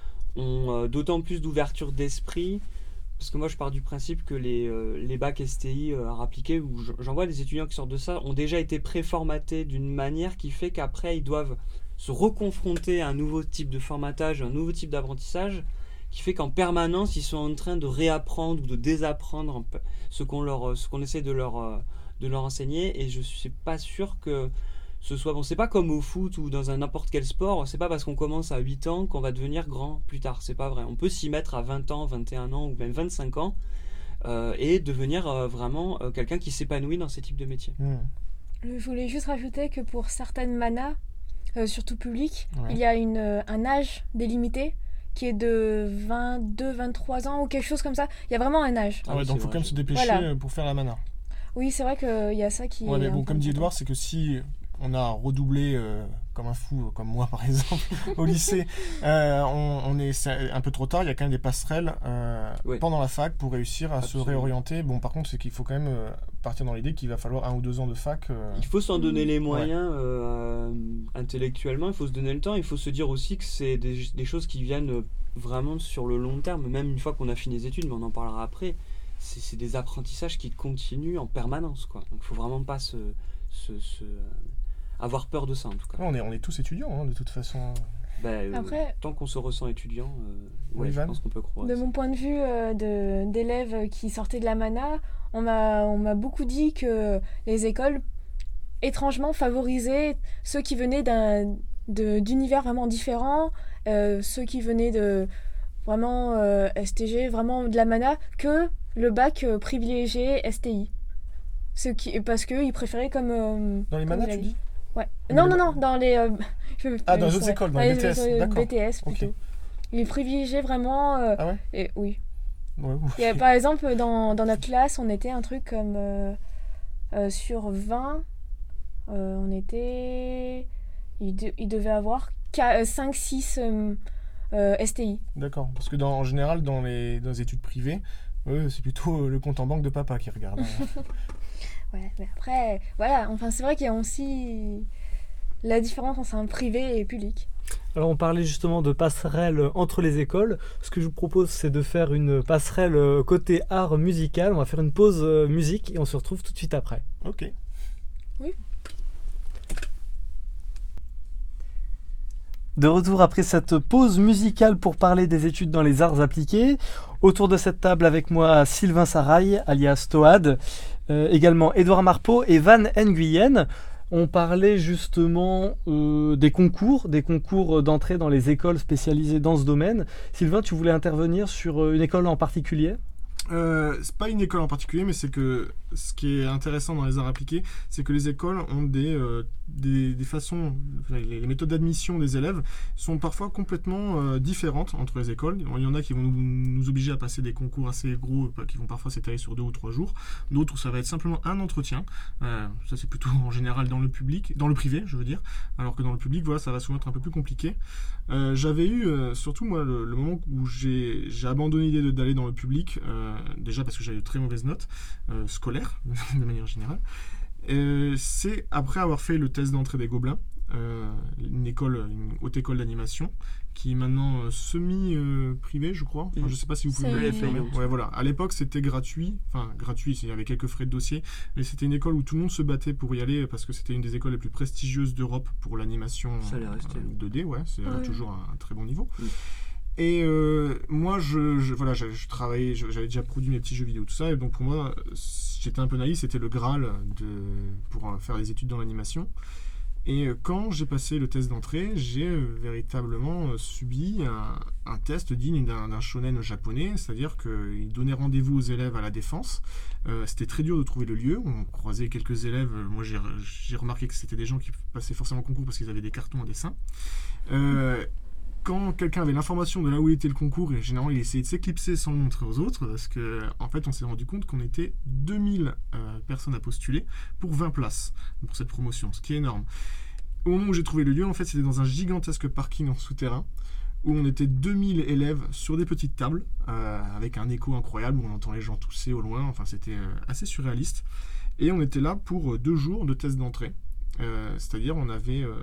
ont euh, d'autant plus d'ouverture d'esprit. Parce que moi, je pars du principe que les, euh, les bacs S T I euh, art appliqué, où j'en vois des étudiants qui sortent de ça, ont déjà été préformatés d'une manière qui fait qu'après, ils doivent se reconfronter à un nouveau type de formatage, un nouveau type d'apprentissage, qui fait qu'en permanence, ils sont en train de réapprendre ou de désapprendre ce qu'on leur, ce qu'on essaie de leur, de leur enseigner. Et je ne suis pas sûr que ce soit bon. C'est pas comme au foot ou dans un n'importe quel sport. C'est pas parce qu'on commence à huit ans qu'on va devenir grand plus tard. C'est pas vrai. On peut s'y mettre à vingt ans, vingt et un ans ou même vingt-cinq ans euh, et devenir euh, vraiment euh, quelqu'un qui s'épanouit dans ces types de métiers. Mmh. Je voulais juste rajouter que pour certaines manas, euh, surtout publiques, Ouais. il y a une, euh, un âge délimité qui est de vingt-deux vingt-trois ans ou quelque chose comme ça. Il y a vraiment un âge. Ah Ah ouais, oui, donc c'est faut vrai, quand même je- se dépêcher Voilà. euh, pour faire la mana. Oui, c'est vrai qu'il y a ça qui Ouais, est mais un bon, peu comme dit important. Edouard, c'est que si on a redoublé euh, comme un fou, euh, comme moi par exemple, au lycée, euh, on, on est c'est un peu trop tard, il y a quand même des passerelles euh, Ouais. pendant la fac pour réussir à Absolument. se réorienter. Bon, par contre, c'est qu'il faut quand même euh, partir dans l'idée qu'il va falloir un ou deux ans de fac. euh, Il faut s'en donner Mhm. les moyens euh, intellectuellement, il faut se donner le temps, il faut se dire aussi que c'est des, des choses qui viennent euh, vraiment sur le long terme, même une fois qu'on a fini les études, mais on en parlera après. C'est, c'est des apprentissages qui continuent en permanence, quoi. Donc il faut vraiment pas se, se, se, euh, avoir peur de ça en tout cas. on, est, on est tous étudiants, hein, de toute façon. Bah, euh, Après- tant qu'on se ressent étudiant, euh, Oui, ouais, je Van pense qu'on peut croire. De mon point de vue euh, de, d'élèves qui sortaient de la mana, on m'a, on m'a beaucoup dit que les écoles, étrangement, favorisaient ceux qui venaient d'un, de, d'univers vraiment différents, euh, ceux qui venaient de vraiment euh, S T G, vraiment de la mana, que le bac euh, privilégié S T I. Ce qui, parce qu'ils préféraient comme... euh, Dans les comme manas, il a tu dit. dis Ouais. Mais Non, les non, ma- non, dans les... euh, je- Ah, dans les euh, autres ouais, écoles, dans les B T S, euh, d'accord. B T S Ok. plutôt. Ils privilégiaient vraiment... euh, Ah ouais, et, oui. ouais, ouais. Il y a, par exemple, dans, dans notre classe, on était un truc comme... euh, euh, sur vingt, euh, on était... Il, de- il devait avoir cinq six euh, euh, S T I. D'accord. Parce que dans, en général, dans les, dans les études privées, eux, c'est plutôt euh, le compte en banque de papa qui regarde. hein. Ouais, mais après, voilà, enfin, c'est vrai qu'il y a aussi la différence entre un privé et public. Alors on parlait justement de passerelle entre les écoles. Ce que je vous propose, c'est de faire une passerelle euh, côté art musical. On va faire une pause euh, musique et on se retrouve tout de suite après. Ok. De retour après cette pause musicale pour parler des études dans les arts appliqués. Autour de cette table avec moi Sylvain Sarail, alias Toad, euh, également Édouard Marpeau et Van Nguyen. On parlait justement euh, des concours, des concours d'entrée dans les écoles spécialisées dans ce domaine. Sylvain, tu voulais intervenir sur euh, une école en particulier ? Euh, c'est pas une école en particulier, mais c'est que ce qui est intéressant dans les arts appliqués, c'est que les écoles ont des, euh, des, des façons, les, les méthodes d'admission des élèves sont parfois complètement euh, différentes entre les écoles. Il y en a qui vont nous, nous obliger à passer des concours assez gros, qui vont parfois s'étaler sur deux ou trois jours. D'autres, ça va être simplement un entretien. Euh, ça, c'est plutôt en général dans le public, dans le privé, je veux dire. Alors que dans le public, voilà, ça va souvent être un peu plus compliqué. Euh, j'avais eu, euh, surtout moi, le, le moment où j'ai, j'ai abandonné l'idée de, d'aller dans le public, euh, déjà parce que j'avais de très mauvaises notes euh, scolaires, de manière générale, euh, c'est après avoir fait le test d'entrée des Gobelins, euh, une école, une haute école d'animation, qui est maintenant euh, semi-privée, je crois. Enfin, je sais pas si vous pouvez C'est le confirmer. payant. Ouais, voilà. À l'époque, c'était gratuit, enfin gratuit, il y avait quelques frais de dossier, mais c'était une école où tout le monde se battait pour y aller parce que c'était une des écoles les plus prestigieuses d'Europe pour l'animation Ça allait rester. euh, deux D, ouais, c'est euh, Ouais. toujours un, un très bon niveau. Mm. Et euh, moi, je, je- voilà, je, je travaillais, je- j'avais déjà produit mes petits jeux vidéo, tout ça, et donc pour moi, j'étais un peu naïf, c'était le Graal de, pour euh, faire des études dans l'animation. Et euh, quand j'ai passé le test d'entrée, j'ai euh, véritablement euh, subi un, un test digne d'un, d'un shonen japonais, c'est-à-dire qu'il donnait rendez-vous aux élèves à la Défense. Euh, c'était très dur de trouver le lieu, on croisait quelques élèves, moi j'ai, j'ai remarqué que c'était des gens qui passaient forcément le concours parce qu'ils avaient des cartons à dessin. Euh, Quand quelqu'un avait l'information de là où était le concours, et généralement il essayait de s'éclipser sans le montrer aux autres, parce que en fait on s'est rendu compte qu'on était deux mille euh, personnes à postuler pour vingt places pour cette promotion, ce qui est énorme. Au moment où j'ai trouvé le lieu, en fait c'était dans un gigantesque parking en souterrain, où on était deux mille élèves sur des petites tables, euh, avec un écho incroyable, où on entend les gens tousser au loin, enfin c'était euh, assez surréaliste. Et on était là pour deux jours de test d'entrée. Euh, c'est-à-dire on avait euh,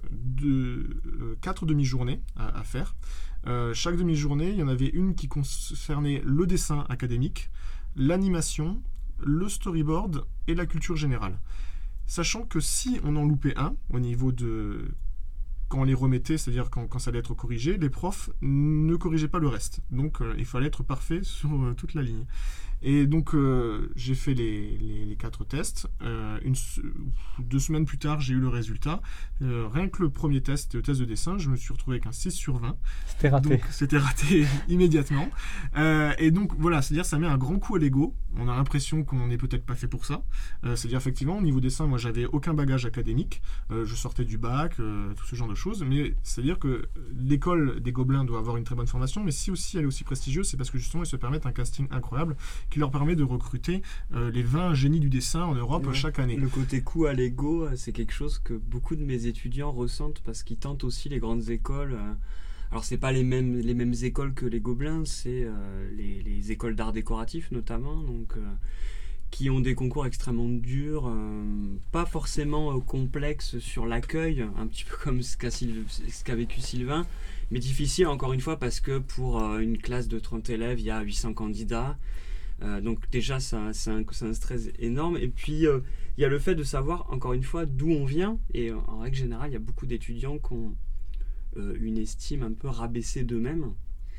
deux, euh, quatre demi-journées à, à faire. Euh, chaque demi-journée, il y en avait une qui concernait le dessin académique, l'animation, le storyboard et la culture générale. Sachant que si on en loupait un, au niveau de... quand on les remettait, c'est-à-dire quand, quand ça allait être corrigé, les profs ne corrigeaient pas le reste. Donc euh, il fallait être parfait sur euh, toute la ligne. Et donc euh, j'ai fait les, les, les quatre tests. Euh, une, deux semaines plus tard, j'ai eu le résultat. Euh, rien que le premier test, c'était le test de dessin, je me suis retrouvé avec un six sur vingt. C'était raté. Donc c'était raté immédiatement. Euh, et donc voilà, c'est-à-dire ça met un grand coup à l'ego. On a l'impression qu'on n'est peut-être pas fait pour ça. Euh, c'est-à-dire effectivement, au niveau dessin, moi j'avais aucun bagage académique. Euh, je sortais du bac, euh, tout ce genre de choses. Mais c'est-à-dire que l'école des Gobelins doit avoir une très bonne formation, mais si aussi elle est aussi prestigieuse, c'est parce que justement ils se permettent un casting incroyable qui leur permet de recruter euh, les vingt génies du dessin en Europe Ouais. chaque année. Le côté coup à l'ego, c'est quelque chose que beaucoup de mes étudiants ressentent parce qu'ils tentent aussi les grandes écoles. euh, Alors c'est pas les mêmes, les mêmes écoles que les Gobelins, c'est euh, les, les écoles d'art décoratif notamment, donc euh, qui ont des concours extrêmement durs, euh, pas forcément euh, complexes sur l'accueil, un petit peu comme ce qu'a, Syl- ce qu'a vécu Sylvain, mais difficile encore une fois parce que pour euh, une classe de trente élèves, il y a huit cents candidats. Euh, donc déjà ça, c'est, un, c'est un stress énorme, et puis euh, il y a le fait de savoir encore une fois d'où on vient, et euh, en règle générale il y a beaucoup d'étudiants qui ont euh, une estime un peu rabaissée d'eux-mêmes,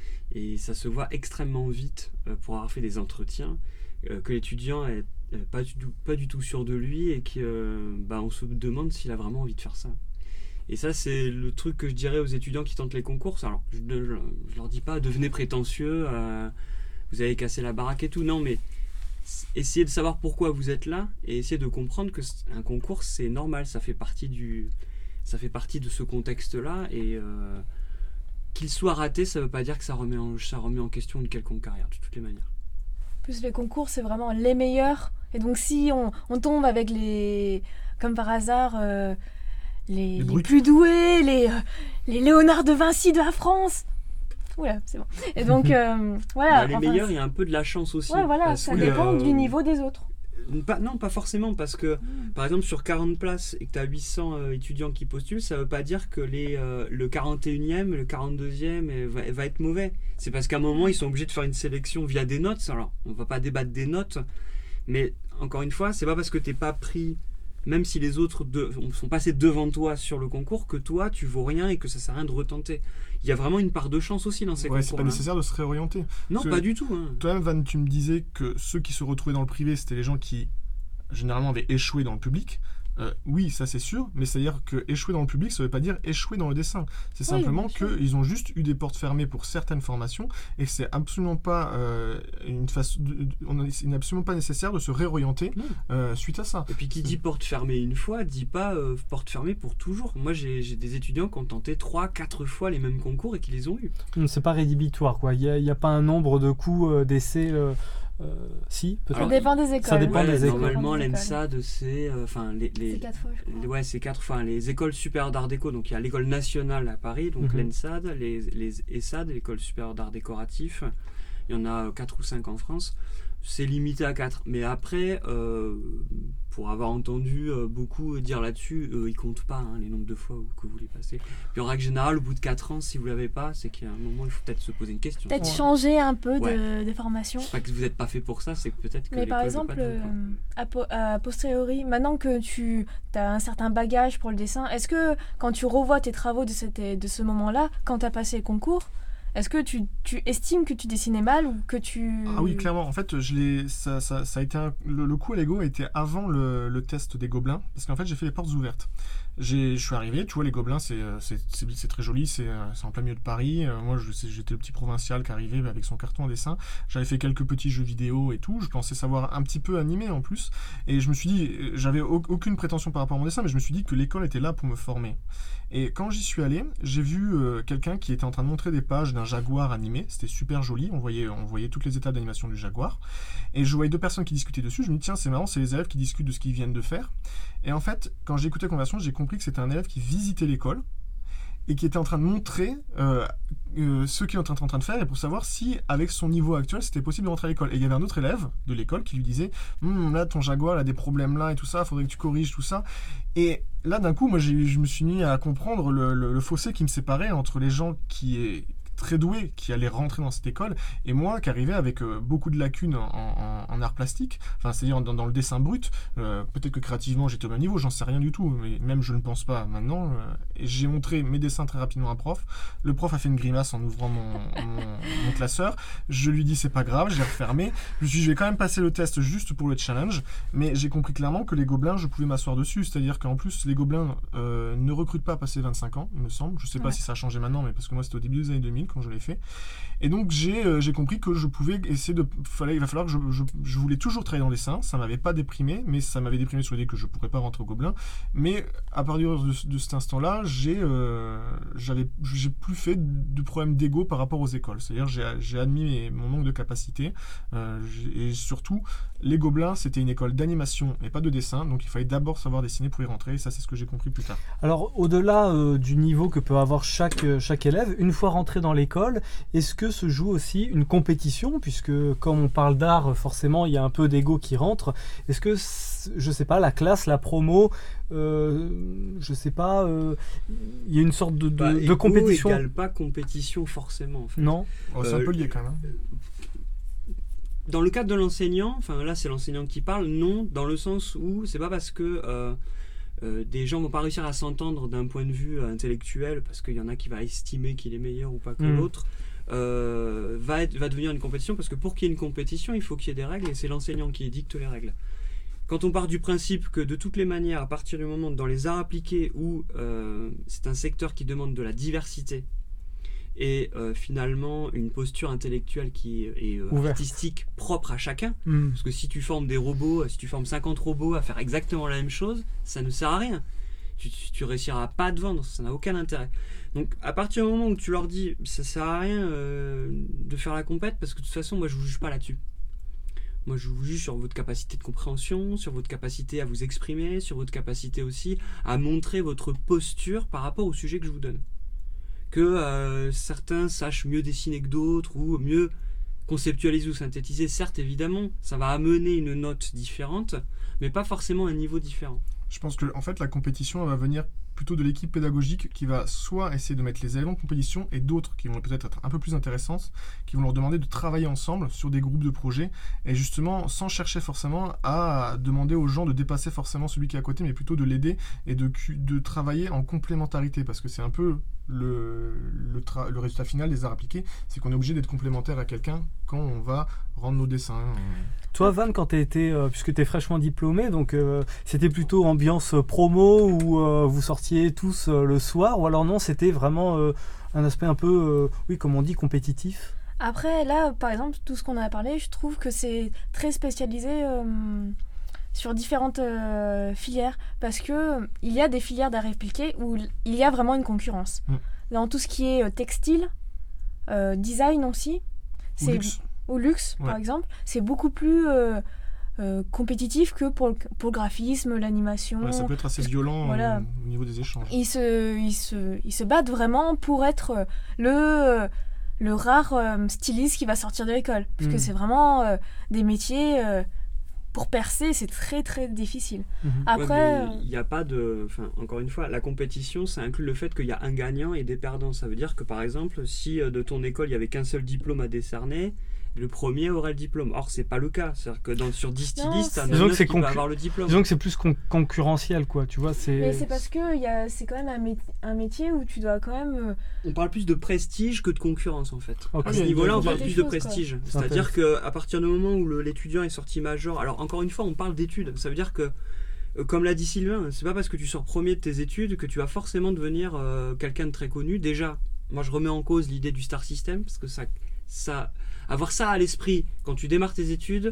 et ça se voit extrêmement vite euh, pour avoir fait des entretiens, euh, que l'étudiant est euh, pas, du tout, pas du tout sûr de lui, et qu'on euh, bah, se demande s'il a vraiment envie de faire ça. Et ça, c'est le truc que je dirais aux étudiants qui tentent les concours. Alors je, je, je leur dis pas devenez prétentieux, euh, vous avez cassé la baraque et tout, non, mais essayez de savoir pourquoi vous êtes là et essayez de comprendre que un concours c'est normal, ça fait partie du, ça fait partie de ce contexte-là, et euh, qu'il soit raté, ça veut pas dire que ça remet en, ça remet en question une quelconque carrière de toutes les manières. En plus, les concours, c'est vraiment les meilleurs. Et donc, si on, on tombe avec les, comme par hasard, euh, les, Les les brutes. plus doués, les, euh, les Léonard de Vinci de la France. Oula, c'est bon. Et donc, euh, voilà. Bah, les enfin, meilleurs, il y a un peu de la chance aussi. Ouais, voilà, parce ça que, dépend euh, du niveau des autres. Pas, non, pas forcément, parce que par exemple sur quarante places et que tu as huit cents euh, étudiants qui postulent, ça veut pas dire que les, euh, le quarante et unième, le quarante-deuxième euh, va, va être mauvais. C'est parce qu'à un moment ils sont obligés de faire une sélection via des notes. Alors on va pas débattre des notes, mais encore une fois, c'est pas parce que t'es pas pris, même si les autres de, sont passés devant toi sur le concours, que toi tu vaux rien et que ça sert à rien de retenter. Il y a vraiment une part de chance aussi dans ces Ouais, concours. c'est pas nécessaire de se réorienter. Non, Parce que pas du tout. Hein. Toi-même, Van, tu me disais que ceux qui se retrouvaient dans le privé, c'était les gens qui, généralement, avaient échoué dans le public. Euh, oui, ça c'est sûr, mais c'est-à-dire que échouer dans le public, ça veut pas dire échouer dans le dessin. C'est Oui, simplement bien sûr. qu'ils ont juste eu des portes fermées pour certaines formations, et que c'est absolument pas euh, une façon, de- de- on a- il n'est absolument pas nécessaire de se réorienter Non. euh, suite à ça. Et puis qui dit porte fermée une fois, dit pas euh, porte fermée pour toujours. Moi j'ai, j'ai des étudiants qui ont tenté trois quatre fois les mêmes concours et qui les ont eus. C'est pas rédhibitoire, quoi. Il n'y a, il y a pas un nombre de coups euh, d'essai. euh, euh, si, peut-être. Ça Alors, dépend des écoles. ça dépend Ouais, des écoles. normalement Ça dépend des écoles. l'ENSAD c'est euh, enfin les, les C'est quatre fois, je crois. les- ouais c'est quatre enfin les écoles supérieures d'art déco, donc il y a l'école nationale à Paris, donc Mhm. l'ENSAD, les les ESAD, l'école supérieure d'art décoratif, il y en a quatre ou cinq en France. C'est limité à quatre, mais après euh, pour avoir entendu euh, beaucoup dire là-dessus, euh, ils comptent pas hein, les nombres de fois où- que vous les passez. Puis en règle générale, au bout de quatre ans, si vous l'avez pas, c'est qu'il y a un moment il faut peut-être se poser une question. Peut-être Ouais. changer un peu de, Ouais. de formation. C'est pas que vous n'êtes pas fait pour ça, c'est que peut-être que Mais par l'école veut pas exemple, de vous, quoi. euh, a, po- a posteriori, maintenant que tu as un certain bagage pour le dessin, est-ce que quand tu revois tes travaux de, cette, de ce moment-là, quand tu as passé le concours, est-ce que tu, tu estimes que tu dessinais mal ou que tu... Ah oui, clairement. En fait, je l'ai, ça, ça, ça a été un- le, le coup à l'ego a été avant le, le test des Gobelins, parce qu'en fait, j'ai fait les portes ouvertes. J'ai, je suis arrivé, tu vois, les Gobelins, c'est, euh, c'est, c'est, c'est très joli, c'est, euh, c'est en plein milieu de Paris. Euh, moi, je, c'est- j'étais le petit provincial qui arrivait avec son carton à dessin. J'avais fait quelques petits jeux vidéo et tout. Je pensais savoir un petit peu animer en plus. Et je me suis dit, euh, j'avais au- aucune prétention par rapport à mon dessin, mais je me suis dit que l'école était là pour me former. Et quand j'y suis allé, j'ai vu euh, quelqu'un qui était en train de montrer des pages d'un jaguar animé. C'était super joli. On voyait, on voyait toutes les étapes d'animation du jaguar. Et je voyais deux personnes qui discutaient dessus. Je me dis, tiens, c'est marrant, c'est les élèves qui discutent de ce qu'ils viennent de faire. Et en fait, quand j'ai écouté la conversation, j'ai compris que c'était un élève qui visitait l'école et qui était en train de montrer euh, euh, ce qu'il est en train de faire et pour savoir si, avec son niveau actuel, c'était possible de rentrer à l'école. Et il y avait un autre élève de l'école qui lui disait hm, là, ton Jaguar a des problèmes là et tout ça, il faudrait que tu corriges tout ça. Et là, d'un coup, moi, j'ai, je me suis mis à comprendre le, le, le fossé qui me séparait entre les gens qui est très doués qui allaient rentrer dans cette école et moi qui arrivais avec euh, beaucoup de lacunes en, en, en art plastique, enfin c'est-à-dire dans, dans le dessin brut, euh, peut-être que créativement j'étais au même niveau, j'en sais rien du tout, mais même je ne pense pas maintenant. Euh, et j'ai montré mes dessins très rapidement à un prof, le prof a fait une grimace en ouvrant mon, mon, mon classeur, je lui dis c'est pas grave, j'ai refermé, je me suis dit je vais quand même passer le test juste pour le challenge, mais j'ai compris clairement que les gobelins je pouvais m'asseoir dessus, c'est-à-dire qu'en plus les gobelins euh, ne recrutent pas à passer vingt-cinq ans il me semble, je sais pas ouais. si ça a changé maintenant, mais parce que moi c'était au début des années deux mille quand je l'ai fait. Et donc j'ai, euh, j'ai compris que je pouvais essayer de... Fallait, il va falloir que je, je, je voulais toujours travailler dans le dessin, ça m'avait pas déprimé, mais ça m'avait déprimé sur l'idée que je pourrais pas rentrer au Gobelin. Mais à partir de, de cet instant-là, j'ai, euh, j'avais, j'ai plus fait de problème d'ego par rapport aux écoles. C'est-à-dire j'ai, j'ai admis mes, mon manque de capacité. Euh, et surtout, les Gobelins, c'était une école d'animation et pas de dessin, donc il fallait d'abord savoir dessiner pour y rentrer, et ça c'est ce que j'ai compris plus tard. Alors au-delà euh, du niveau que peut avoir chaque, chaque élève, une fois rentré dans l'école, est-ce que se joue aussi une compétition, puisque comme on parle d'art, forcément il y a un peu d'ego qui rentre. Est-ce que, je sais pas, la classe, la promo, euh, je sais pas, euh, il y a une sorte de, de, bah, de compétition égale pas compétition forcément en fait. Non. Oh, c'est euh, un peu lié quand même. Dans le cadre de l'enseignant, enfin là c'est l'enseignant qui parle, non, dans le sens où c'est pas parce que euh, euh, des gens vont pas réussir à s'entendre d'un point de vue euh, intellectuel, parce qu'il y en a qui va estimer qu'il est meilleur ou pas que mmh. l'autre, euh, va, être, va devenir une compétition, parce que pour qu'il y ait une compétition, il faut qu'il y ait des règles, et c'est l'enseignant qui dicte les règles. Quand on part du principe que de toutes les manières, à partir du moment dans les arts appliqués où euh, c'est un secteur qui demande de la diversité, et euh, finalement une posture intellectuelle qui est euh, artistique propre à chacun, mmh. parce que si tu formes des robots, si tu formes cinquante robots à faire exactement la même chose, ça ne sert à rien, tu, tu, tu réussiras pas à te vendre, ça n'a aucun intérêt. Donc à partir du moment où tu leur dis ça sert à rien euh, de faire la compète, parce que de toute façon moi je vous juge pas là-dessus, moi je vous juge sur votre capacité de compréhension, sur votre capacité à vous exprimer, sur votre capacité aussi à montrer votre posture par rapport au sujet que je vous donne. Que euh, certains sachent mieux dessiner que d'autres ou mieux conceptualiser ou synthétiser, certes évidemment, ça va amener une note différente, mais pas forcément un niveau différent. Je pense que en fait la compétition elle va venir plutôt de l'équipe pédagogique qui va soit essayer de mettre les élèves en compétition et d'autres qui vont peut-être être un peu plus intéressantes, qui vont leur demander de travailler ensemble sur des groupes de projets et justement sans chercher forcément à demander aux gens de dépasser forcément celui qui est à côté, mais plutôt de l'aider et de, de travailler en complémentarité, parce que c'est un peu le, le, tra- le résultat final des arts appliqués, c'est qu'on est obligé d'être complémentaire à quelqu'un quand on va rendre nos dessins. Toi, Van, quand tu étais, euh, puisque tu es fraîchement diplômé, donc euh, c'était plutôt ambiance promo où euh, vous sortiez tous euh, le soir, ou alors non, c'était vraiment euh, un aspect un peu, euh, oui, comme on dit, compétitif? Après, là, par exemple, tout ce qu'on a parlé, je trouve que c'est très spécialisé euh, sur différentes euh, filières, parce que il y a des filières d'art appliqué où il y a vraiment une concurrence. Mmh. Dans tout ce qui est euh, textile, euh, design aussi, c'est... Luxe. Au luxe, ouais. par exemple, c'est beaucoup plus euh, euh, compétitif que pour le, pour le graphisme, l'animation. Ouais, ça peut être assez violent voilà. euh, au niveau des échanges. Ils se, ils, se, ils se battent vraiment pour être le, le rare euh, styliste qui va sortir de l'école. Parce mmh. que c'est vraiment euh, des métiers... Euh, pour percer, c'est très très difficile. Mmh. Après, il n'y a pas de... Enfin, encore une fois, la compétition, ça inclut le fait qu'il y a un gagnant et des perdants. Ça veut dire que, par exemple, si euh, de ton école, il n'y avait qu'un seul diplôme à décerner, le premier aurait le diplôme. Or, c'est pas le cas. C'est-à-dire que dans, sur dix stylistes, t'as neuf qui concur... va avoir le diplôme. Disons que c'est plus con- concurrentiel, quoi. Tu vois, c'est... Mais c'est parce que y a, c'est quand même un, mé- un métier où tu dois quand même... Euh... On parle plus de prestige que de concurrence, en fait. Okay. À ce niveau-là, on parle plus choses, de prestige. Quoi. C'est-à-dire qu'à partir du moment où le, l'étudiant est sorti major... Alors, encore une fois, on parle d'études. Ça veut dire que, euh, comme l'a dit Sylvain, c'est pas parce que tu sors premier de tes études que tu vas forcément devenir euh, quelqu'un de très connu. Déjà, moi, je remets en cause l'idée du star system, parce que ça... ça avoir ça à l'esprit quand tu démarres tes études,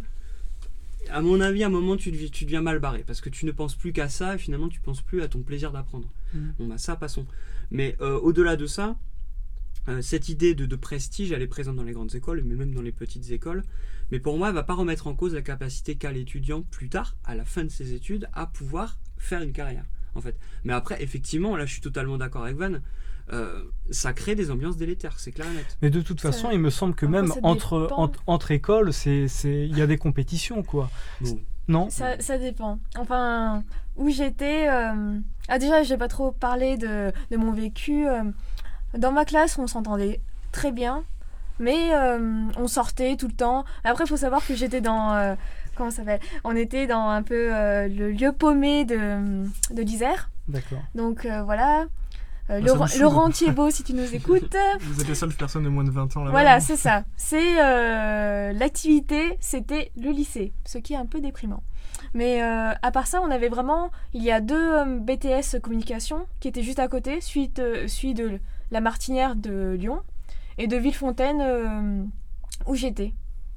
à mon avis, à un moment, tu, tu deviens mal barré, parce que tu ne penses plus qu'à ça, et finalement, tu ne penses plus à ton plaisir d'apprendre. Mmh. Bon, bah ça, passons. Mais euh, au-delà de ça, euh, cette idée de, de prestige, elle est présente dans les grandes écoles, mais même dans les petites écoles. Mais pour moi, elle ne va pas remettre en cause la capacité qu'a l'étudiant, plus tard, à la fin de ses études, à pouvoir faire une carrière. en fait. Mais après, effectivement, là, je suis totalement d'accord avec Van. Euh, ça crée des ambiances délétères, c'est clair et net. Mais de toute façon, Ça- il me semble que Après, même ça entre, dépend. entre, entre écoles, c'est, c'est, il y a des compétitions, quoi. Bon. Non? Ça, ça dépend. Enfin, où j'étais... euh, Ah déjà, j'ai pas trop parlé de, de mon vécu. euh, Dans ma classe, on s'entendait très bien, mais euh, on sortait tout le temps. Après, il faut savoir que j'étais dans... euh, Comment ça s'appelle? On était dans un peu euh, le lieu paumé de, de l'Isère. D'accord. Donc euh, voilà. Euh, Ah, ça Laurent, me saoule. Laurent Thiebaud, si tu nous écoutes. Vous êtes les seules personnes de moins de vingt ans là-bas. Voilà, c'est ça. C'est euh, l'activité, c'était le lycée, ce qui est un peu déprimant. Mais euh, à part ça, on avait vraiment, il y a deux euh, B T S communication qui étaient juste à côté, celui de, celui de la Martinière de Lyon et de Villefontaine euh, où j'étais.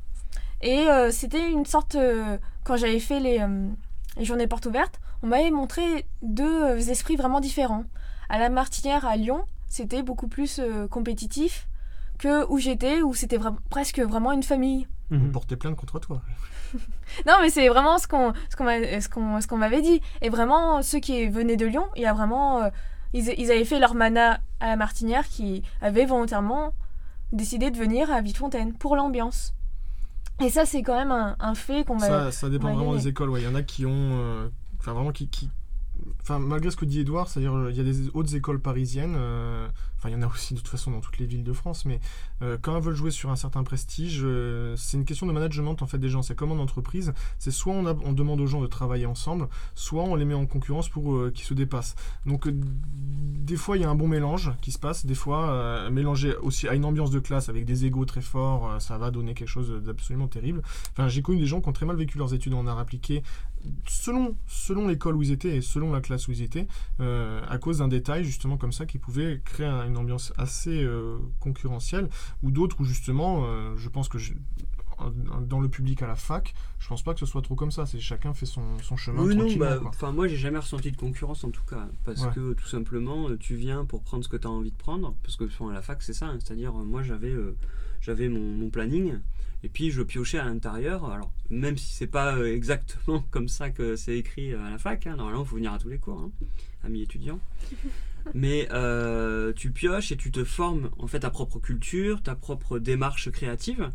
Et euh, c'était une sorte, euh, quand j'avais fait les, euh, les journées portes ouvertes, on m'avait montré deux euh, esprits vraiment différents. À la Martinière, à Lyon, c'était beaucoup plus euh, compétitif que où j'étais, où c'était vra- presque vraiment une famille. On Mhm. portait plainte contre toi. Non, mais c'est vraiment ce qu'on, ce qu'on, m'a- ce qu'on, ce qu'on m'avait dit. Et vraiment, ceux qui venaient de Lyon, il y a vraiment, euh, ils, ils avaient fait leur mana à la Martinière, qui avaient volontairement décidé de venir à Villefontaine pour l'ambiance. Et ça, c'est quand même un, un fait qu'on m'a... Ça, ça dépend Ouais, vraiment ouais. des écoles. ouais. Il y en a qui ont. euh, Enfin, vraiment qui. qui... Enfin, malgré ce que dit Edouard, c'est-à-dire euh, il y a des hautes écoles parisiennes, euh, enfin il y en a aussi de toute façon dans toutes les villes de France, mais euh, quand elles veulent jouer sur un certain prestige, euh, c'est une question de management en fait des gens. C'est comme en entreprise, c'est soit on, a- on demande aux gens de travailler ensemble, soit on les met en concurrence pour euh, qu'ils se dépassent. Donc euh, des fois il y a un bon mélange qui se passe, des fois euh, mélanger aussi à une ambiance de classe avec des égos très forts, euh, ça va donner quelque chose d'absolument terrible. Enfin j'ai connu des gens qui ont très mal vécu leurs études en art appliqué, selon, selon l'école où ils étaient et selon la classe où ils étaient, euh, à cause d'un détail justement comme ça qui pouvait créer un- une ambiance assez euh, concurrentielle, ou d'autres où justement, euh, je pense que je- dans le public à la fac, je pense pas que ce soit trop comme ça, c'est chacun fait son, son chemin Oui, non, tranquillement. bah, quoi. enfin, moi j'ai jamais ressenti de concurrence en tout cas, parce Ouais. que tout simplement euh, tu viens pour prendre ce que tu as envie de prendre, parce que enfin, à la fac c'est ça, hein, c'est-à-dire euh, moi j'avais euh, j'avais mon, mon planning, et puis je piochais à l'intérieur, alors même si c'est pas euh, exactement comme ça que c'est écrit à la fac, hein, normalement il faut venir à tous les cours, hein, amis étudiants. Mais euh, tu pioches et tu te formes en fait ta propre culture, ta propre démarche créative.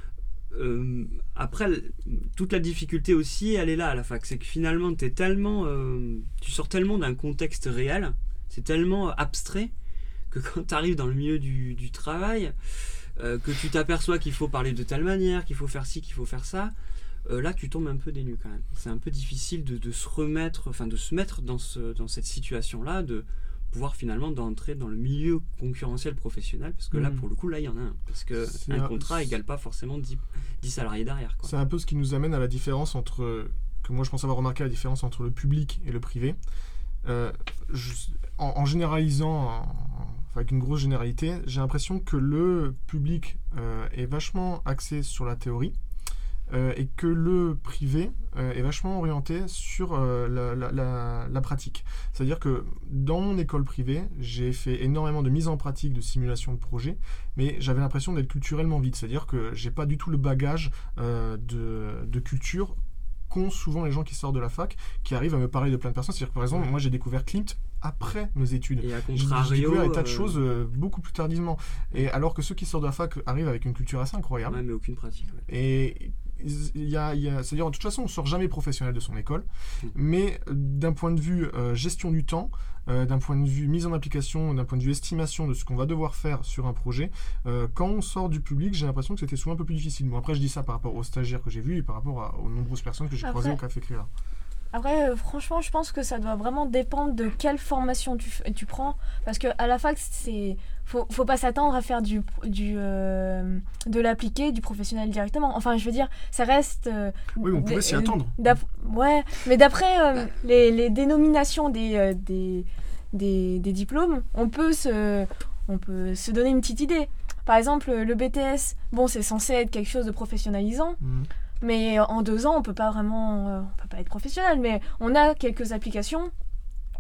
Euh, après, l- toute la difficulté aussi, elle est là à la fac. C'est que finalement, t'es tellement, euh, tu sors tellement d'un contexte réel, c'est tellement abstrait que quand tu arrives dans le milieu du, du travail, euh, que tu t'aperçois qu'il faut parler de telle manière, qu'il faut faire ci, qu'il faut faire ça, euh, là tu tombes un peu des nues quand même. C'est un peu difficile de, de se remettre, enfin de se mettre dans, ce, dans cette situation-là, de pouvoir finalement d'entrer dans le milieu concurrentiel professionnel, parce que là Mhm. pour le coup là il y en a un, parce que C'est un un- contrat égale pas forcément dix, dix salariés derrière quoi. C'est un peu ce qui nous amène à la différence entre, que moi je pense avoir remarqué la différence entre le public et le privé. Euh, je- en, en généralisant, en- en- enfin, avec une grosse généralité, j'ai l'impression que le public euh, est vachement axé sur la théorie, euh, et que le privé euh, est vachement orienté sur euh, la, la- la- la pratique. C'est-à-dire que dans mon école privée, j'ai fait énormément de mise en pratique de simulation de projet, mais j'avais l'impression d'être culturellement vide. C'est-à-dire que j'ai pas du tout le bagage euh, de, de culture qu'ont souvent les gens qui sortent de la fac, qui arrivent à me parler de plein de personnes. C'est-à-dire que par exemple, moi j'ai découvert Klimt après mes études. Et à J'ai j'ai contrario, découvert des tas de euh, choses euh, beaucoup plus tardivement. Et alors que ceux qui sortent de la fac arrivent avec une culture assez incroyable. ouais, mais aucune pratique. Ouais. Et il y a, il y a- c'est-à-dire, de toute façon, on sort jamais professionnel de son école, Mm. mais euh, d'un point de vue euh, gestion du temps, euh, d'un point de vue mise en application, d'un point de vue estimation de ce qu'on va devoir faire sur un projet, euh, quand on sort du public, j'ai l'impression que c'était souvent un peu plus difficile. Bon, après, je dis ça par rapport aux stagiaires que j'ai vus et par rapport à- aux nombreuses personnes que j'ai Après- croisées au Café Créa. Après, euh, franchement, je pense que ça doit vraiment dépendre de quelle formation tu, f- tu prends. Parce qu'à la fac, c'est faut, faut pas s'attendre à faire du, du, euh, de l'appliqué, du professionnel directement. Enfin, je veux dire, ça reste... euh, Oui, mais on pourrait des- s'y euh, attendre. d'ap- Ouais, mais d'après euh, les, les dénominations des, euh, des, des, des diplômes, on peut, se, on peut se donner une petite idée. Par exemple, le B T S, bon, c'est censé être quelque chose de professionnalisant. Mm. Mais en deux ans, on peut pas vraiment, euh, on peut pas être professionnel, mais on a quelques applications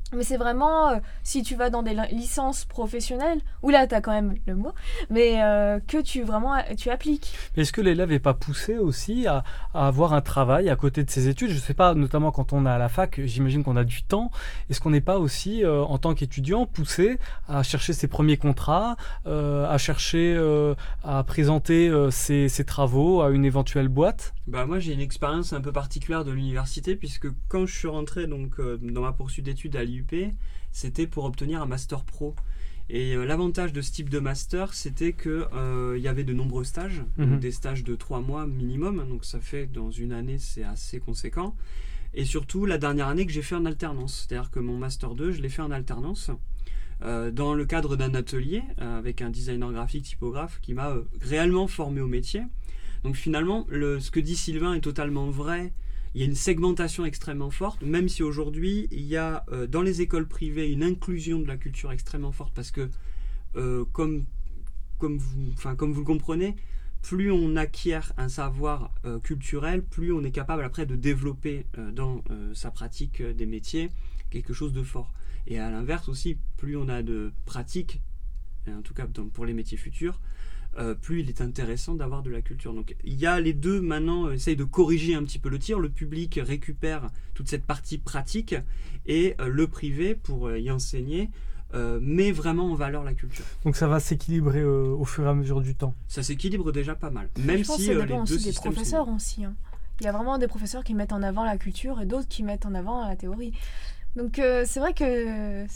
Mais c'est vraiment, euh, si tu vas dans des li- licences professionnelles, où là, tu as quand même le mot, mais euh, que tu vraiment tu appliques. Est-ce que l'élève n'est pas poussé aussi à, à avoir un travail à côté de ses études? Je ne sais pas, notamment quand on est à la fac, j'imagine qu'on a du temps. Est-ce qu'on n'est pas aussi, euh, en tant qu'étudiant, poussé à chercher ses premiers contrats, euh, à chercher euh, à présenter euh, ses, ses travaux à une éventuelle boîte? Bah moi j'ai une expérience un peu particulière de l'université puisque quand je suis rentré donc euh, dans ma poursuite d'études à l'I U P, c'était pour obtenir un master pro. Et euh, l'avantage de ce type de master, c'était que euh, il y avait de nombreux stages, Mhm. donc des stages de trois mois minimum, donc ça fait dans une année c'est assez conséquent. Et surtout la dernière année que j'ai fait en alternance, c'est-à-dire que mon master deux, je l'ai fait en alternance. Euh, dans le cadre d'un atelier euh, avec un designer graphique typographe qui m'a euh, réellement formé au métier. Donc finalement, le, ce que dit Sylvain est totalement vrai. Il y a une segmentation extrêmement forte, même si aujourd'hui, il y a euh, dans les écoles privées une inclusion de la culture extrêmement forte, parce que, euh, comme, comme, vous, enfin, comme vous le comprenez, plus on acquiert un savoir euh, culturel, plus on est capable après de développer euh, dans euh, sa pratique euh, des métiers quelque chose de fort. Et à l'inverse aussi, plus on a de pratiques, en tout cas dans, pour les métiers futurs, Euh, plus il est intéressant d'avoir de la culture. Donc il y a les deux maintenant, euh, essayent de corriger un petit peu le tir. Le public récupère toute cette partie pratique et euh, le privé, pour euh, y enseigner, euh, met vraiment en valeur la culture. Donc ça va s'équilibrer euh, au fur et à mesure du temps. Ça s'équilibre déjà pas mal. Même Je pense si que ça euh, dépend les deux aussi des systèmes professeurs sont... aussi. hein. Il y a vraiment des professeurs qui mettent en avant la culture et d'autres qui mettent en avant la théorie. Donc euh, c'est vrai que euh,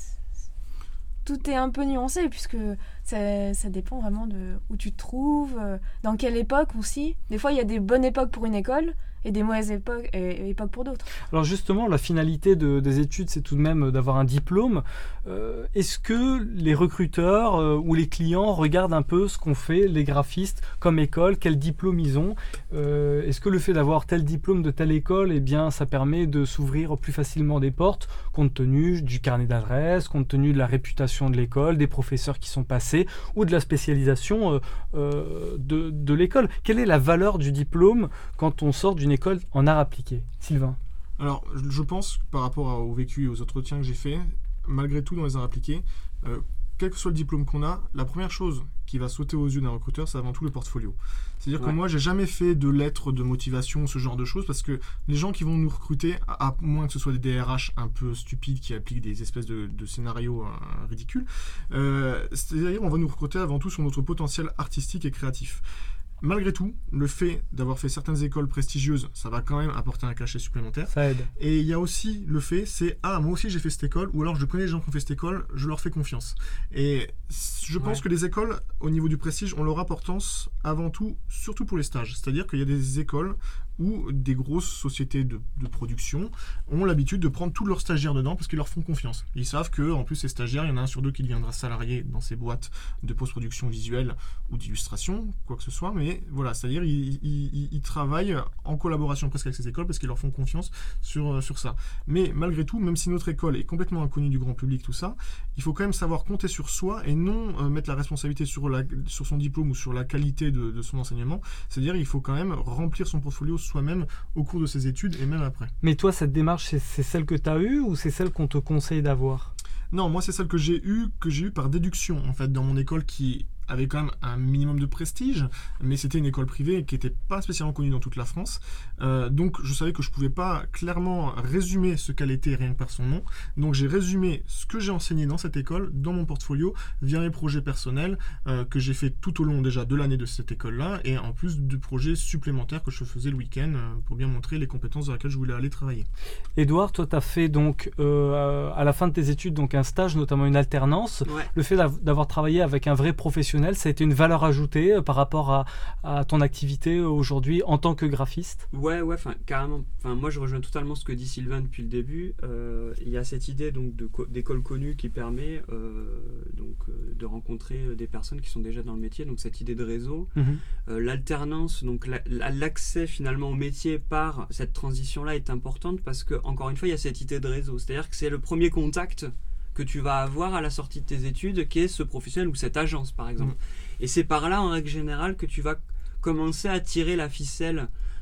tout est un peu nuancé puisque ça, ça dépend vraiment de où tu te trouves, euh, dans quelle époque aussi. Des fois, il y a des bonnes époques pour une école et des mauvaises époques, et, époques pour d'autres. Alors justement, la finalité de- des études, c'est tout de même d'avoir un diplôme. Euh, est-ce que les recruteurs euh, ou les clients regardent un peu ce qu'ont fait les graphistes comme école, quel diplôme ils ont? Euh, Est-ce que le fait d'avoir tel diplôme de telle école, eh bien, ça permet de s'ouvrir plus facilement des portes, compte tenu du carnet d'adresse, compte tenu de la réputation de l'école, des professeurs qui sont passés, ou de la spécialisation euh, euh, de, de l'école? Quelle est la valeur du diplôme quand on sort d'une école en art appliqué? Sylvain? Alors, je- je pense, par rapport à- au vécu et aux entretiens que j'ai faits, malgré tout, dans les arts appliqués, euh, quel que soit le diplôme qu'on a, la première chose qui va sauter aux yeux d'un recruteur, c'est avant tout le portfolio. C'est-à-dire Ouais. que moi, j'ai jamais fait de lettres de motivation, ce genre de choses, parce que les gens qui vont nous recruter, à, à moins que ce soit des D R H un peu stupides qui appliquent des espèces de, de scénarios euh, ridicules, euh, c'est-à-dire on va nous recruter avant tout sur notre potentiel artistique et créatif. Malgré tout, le fait d'avoir fait certaines écoles prestigieuses, ça va quand même apporter un cachet supplémentaire. Ça aide. Et il y a aussi le fait, c'est ah moi aussi j'ai fait cette école, ou alors je connais les gens qui ont fait cette école, je leur fais confiance. Et je pense Ouais. que les écoles, au niveau du prestige, ont leur importance avant tout, surtout pour les stages. C'est-à-dire qu'il y a des écoles où des grosses sociétés de, de production ont l'habitude de prendre tous leurs stagiaires dedans parce qu'ils leur font confiance. Ils savent que en plus ces stagiaires, il y en a un sur deux qui deviendra salarié dans ces boîtes de post-production visuelle ou d'illustration, quoi que ce soit. Mais voilà, c'est-à-dire ils, ils, ils travaillent en collaboration presque avec ces écoles parce qu'ils leur font confiance sur, sur ça. Mais malgré tout, même si notre école est complètement inconnue du grand public, tout ça, il faut quand même savoir compter sur soi et non euh, mettre la responsabilité sur, la, sur son diplôme ou sur la qualité de, de son enseignement. C'est-à-dire il faut quand même remplir son portfolio soi-même au cours de ses études et même après. Mais toi, cette démarche, c'est, c'est celle que tu as eue ou c'est celle qu'on te conseille d'avoir? Non, moi c'est celle que j'ai eue, que j'ai eue par déduction en fait dans mon école qui avait quand même un minimum de prestige, mais c'était une école privée qui n'était pas spécialement connue dans toute la France. Euh, donc je savais que je ne pouvais pas clairement résumer ce qu'elle était rien que par son nom. Donc j'ai résumé ce que j'ai enseigné dans cette école, dans mon portfolio, via mes projets personnels euh, que j'ai fait tout au long déjà de l'année de cette école-là, et en plus de projets supplémentaires que je faisais le week-end euh, pour bien montrer les compétences dans lesquelles je voulais aller travailler. Édouard, toi, tu as fait donc, euh, à la fin de tes études donc un stage, notamment une alternance. Ouais. Le fait d'av- d'avoir travaillé avec un vrai professionnel, ça a été une valeur ajoutée euh, par rapport à, à ton activité aujourd'hui en tant que graphiste? Ouais, ouais, enfin carrément. Enfin, moi, je rejoins totalement ce que dit Sylvain depuis le début. Euh, Il y a cette idée donc de co- d'école connue qui permet euh, donc euh, de rencontrer euh, des personnes qui sont déjà dans le métier. Donc cette idée de réseau, Mhm. Euh, l'alternance, donc la- la- l'accès finalement au métier par cette transition-là est importante parce que encore une fois, il y a cette idée de réseau. C'est-à-dire que c'est le premier contact que tu vas avoir à la sortie de tes études, qui est ce professionnel ou cette agence, par exemple. Et c'est par là, en règle générale, que tu vas commencer à tirer la ficelle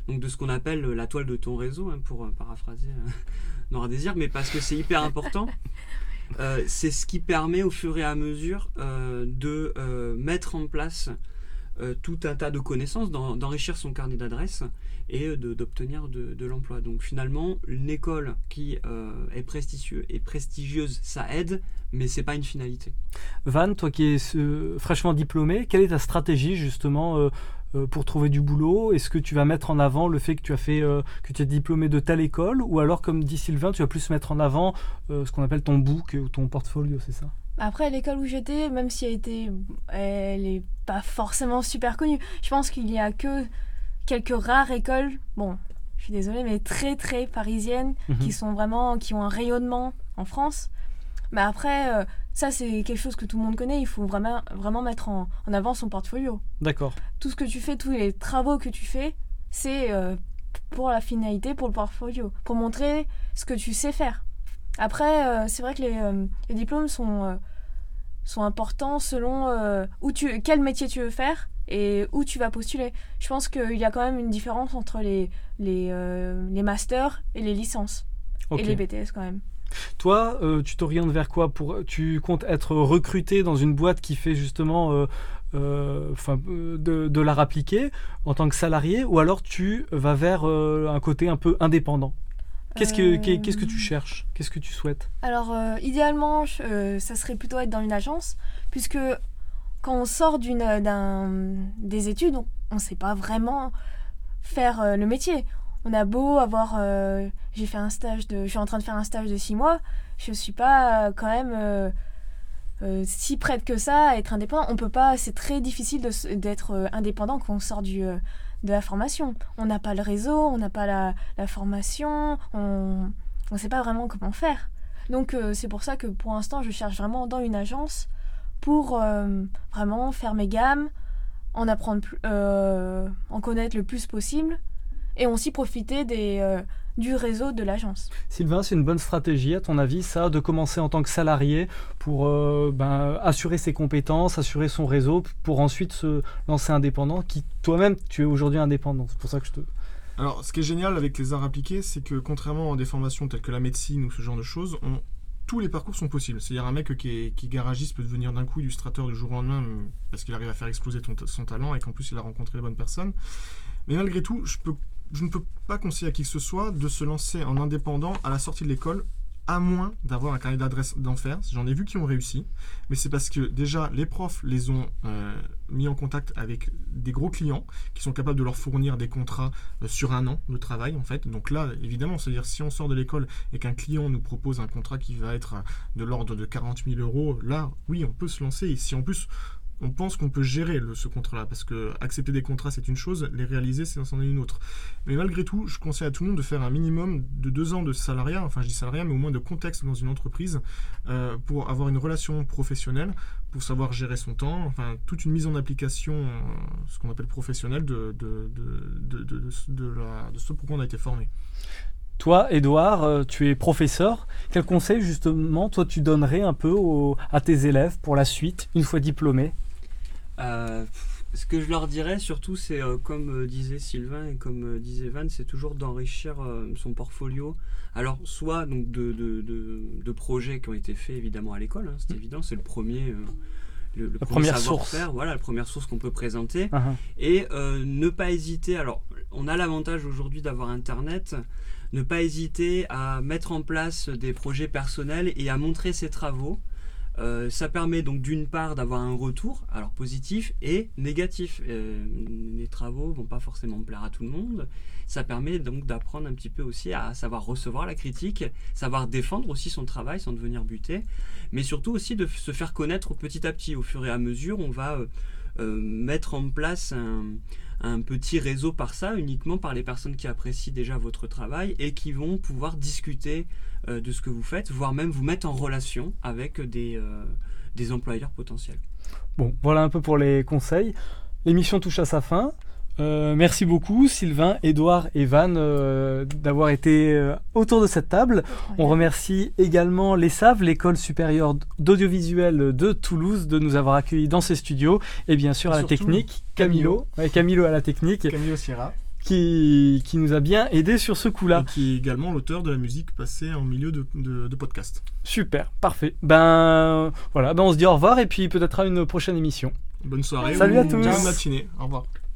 donc de ce qu'on appelle la toile de ton réseau, hein, pour euh, paraphraser euh, Nora Désir, mais parce que c'est hyper important. Euh, c'est ce qui permet au fur et à mesure euh, de euh, mettre en place euh, tout un tas de connaissances, d'en, d'enrichir son carnet d'adresses et de, d'obtenir de, de l'emploi. Donc finalement, une école qui euh, est prestigieuse, et prestigieuse, ça aide, mais c'est pas une finalité. Van, toi qui es euh, fraîchement diplômé, quelle est ta stratégie justement euh, euh, pour trouver du boulot? Est-ce que tu vas mettre en avant le fait que tu as fait, euh, que tu es diplômé de telle école, ou alors comme dit Sylvain, tu vas plus mettre en avant euh, ce qu'on appelle ton book ou ton portfolio, c'est ça? Après, l'école où j'étais, même si elle était, elle est pas forcément super connue, je pense qu'il y a que quelques rares écoles, bon, je suis désolée, mais très très parisiennes, mmh. qui sont vraiment, qui ont un rayonnement en France. Mais après, euh, ça c'est quelque chose que tout le monde connaît, il faut vraiment, vraiment mettre en, en avant son portfolio. D'accord. Tout ce que tu fais, tous les travaux que tu fais, c'est euh, pour la finalité, pour le portfolio, pour montrer ce que tu sais faire. Après, euh, c'est vrai que les, euh, les diplômes sont, euh, sont importants selon euh, où tu, quel métier tu veux faire et où tu vas postuler. Je pense qu'il y a quand même une différence entre les, les, euh, les masters et les licences. Okay. Et les B T S quand même. Toi, euh, tu t'orientes vers quoi pour, tu comptes être recruté dans une boîte qui fait justement euh, euh, de, de l'art appliqué en tant que salarié, ou alors tu vas vers euh, un côté un peu indépendant? Qu'est-ce que, euh... qu'est-ce que tu cherches? Qu'est-ce que tu souhaites? Alors, euh, idéalement, euh, ça serait plutôt être dans une agence, puisque quand on sort d'une, d'un, des études, on ne sait pas vraiment faire euh, le métier. On a beau avoir... Euh, j'ai fait un stage de... Je suis en train de faire un stage de six mois. Je ne suis pas euh, quand même euh, euh, si prête que ça à être indépendant. On peut pas... C'est très difficile de, d'être euh, indépendant quand on sort du, euh, de la formation. On n'a pas le réseau, on n'a pas la, la formation, on ne sait pas vraiment comment faire. Donc euh, c'est pour ça que pour l'instant, je cherche vraiment dans une agence pour euh, vraiment faire mes gammes, en apprendre, euh, en connaître le plus possible, et aussi profiter des, euh, du réseau de l'agence. Sylvain, c'est une bonne stratégie, à ton avis, ça, de commencer en tant que salarié pour euh, ben, assurer ses compétences, assurer son réseau, pour ensuite se lancer indépendant, qui toi-même, tu es aujourd'hui indépendant. C'est pour ça que je te... Alors, ce qui est génial avec les arts appliqués, c'est que contrairement à des formations telles que la médecine ou ce genre de choses, on... tous les parcours sont possibles. C'est-à-dire un mec qui est, qui est garagiste peut devenir d'un coup illustrateur du jour au lendemain parce qu'il arrive à faire exploser ton, son talent et qu'en plus il a rencontré les bonnes personnes. Mais malgré tout, je, peux, je ne peux pas conseiller à qui que ce soit de se lancer en indépendant à la sortie de l'école, à moins d'avoir un carnet d'adresse d'enfer. J'en ai vu qui ont réussi, mais c'est parce que déjà les profs les ont euh, mis en contact avec des gros clients qui sont capables de leur fournir des contrats euh, sur un an de travail en fait. Donc là, évidemment, c'est-à-dire si on sort de l'école et qu'un client nous propose un contrat qui va être de l'ordre de quarante mille euros, là, oui, on peut se lancer. Et si en plus on pense qu'on peut gérer le, ce contrat-là, parce que accepter des contrats c'est une chose, les réaliser c'est c'en est une autre. Mais malgré tout, je conseille à tout le monde de faire un minimum de deux ans de salariat, enfin je dis salariat, mais au moins de contexte dans une entreprise, euh, pour avoir une relation professionnelle, pour savoir gérer son temps, enfin toute une mise en application, euh, ce qu'on appelle professionnelle, de, de, de, de, de, de, de, la, de ce pourquoi on a été formé. Toi, Édouard, tu es professeur. Quel conseil, justement, toi, tu donnerais un peu au, à tes élèves pour la suite, une fois diplômés? euh, Ce que je leur dirais, surtout, c'est euh, comme euh, disait Sylvain et comme euh, disait Van, c'est toujours d'enrichir euh, son portfolio. Alors, soit donc, de, de, de, de projets qui ont été faits, évidemment, à l'école, hein, c'est mmh. évident, c'est le premier... Euh, Le, le la première source. Voilà, la première source qu'on peut présenter. Uh-huh. Et euh, ne pas hésiter. Alors, on a l'avantage aujourd'hui d'avoir Internet. Ne pas hésiter à mettre en place des projets personnels et à montrer ses travaux. Euh, ça permet donc d'une part d'avoir un retour, alors positif et négatif. Euh, les travaux vont pas forcément plaire à tout le monde. Ça permet donc d'apprendre un petit peu aussi à savoir recevoir la critique, savoir défendre aussi son travail sans devenir buté, mais surtout aussi de se faire connaître petit à petit. Au fur et à mesure, on va euh, euh, mettre en place un, un petit réseau par ça, uniquement par les personnes qui apprécient déjà votre travail et qui vont pouvoir discuter euh, de ce que vous faites, voire même vous mettre en relation avec des, euh, des employeurs potentiels. Bon, voilà un peu pour les conseils. L'émission touche à sa fin. Euh, merci beaucoup Sylvain, Édouard et Van euh, d'avoir été euh, autour de cette table. On remercie également l'E S A V, l'École supérieure d'audiovisuel de Toulouse, de nous avoir accueillis dans ses studios, et bien sûr et à la technique, Camilo, ouais, Camilo à la technique, Camilo Sierra, qui, qui nous a bien aidé sur ce coup-là. Et qui est également l'auteur de la musique passée en milieu de, de, de podcast. Super, parfait. Ben voilà, ben on se dit au revoir et puis peut-être à une prochaine émission. Bonne soirée Salut ou à tous. bonne matinée. Au revoir.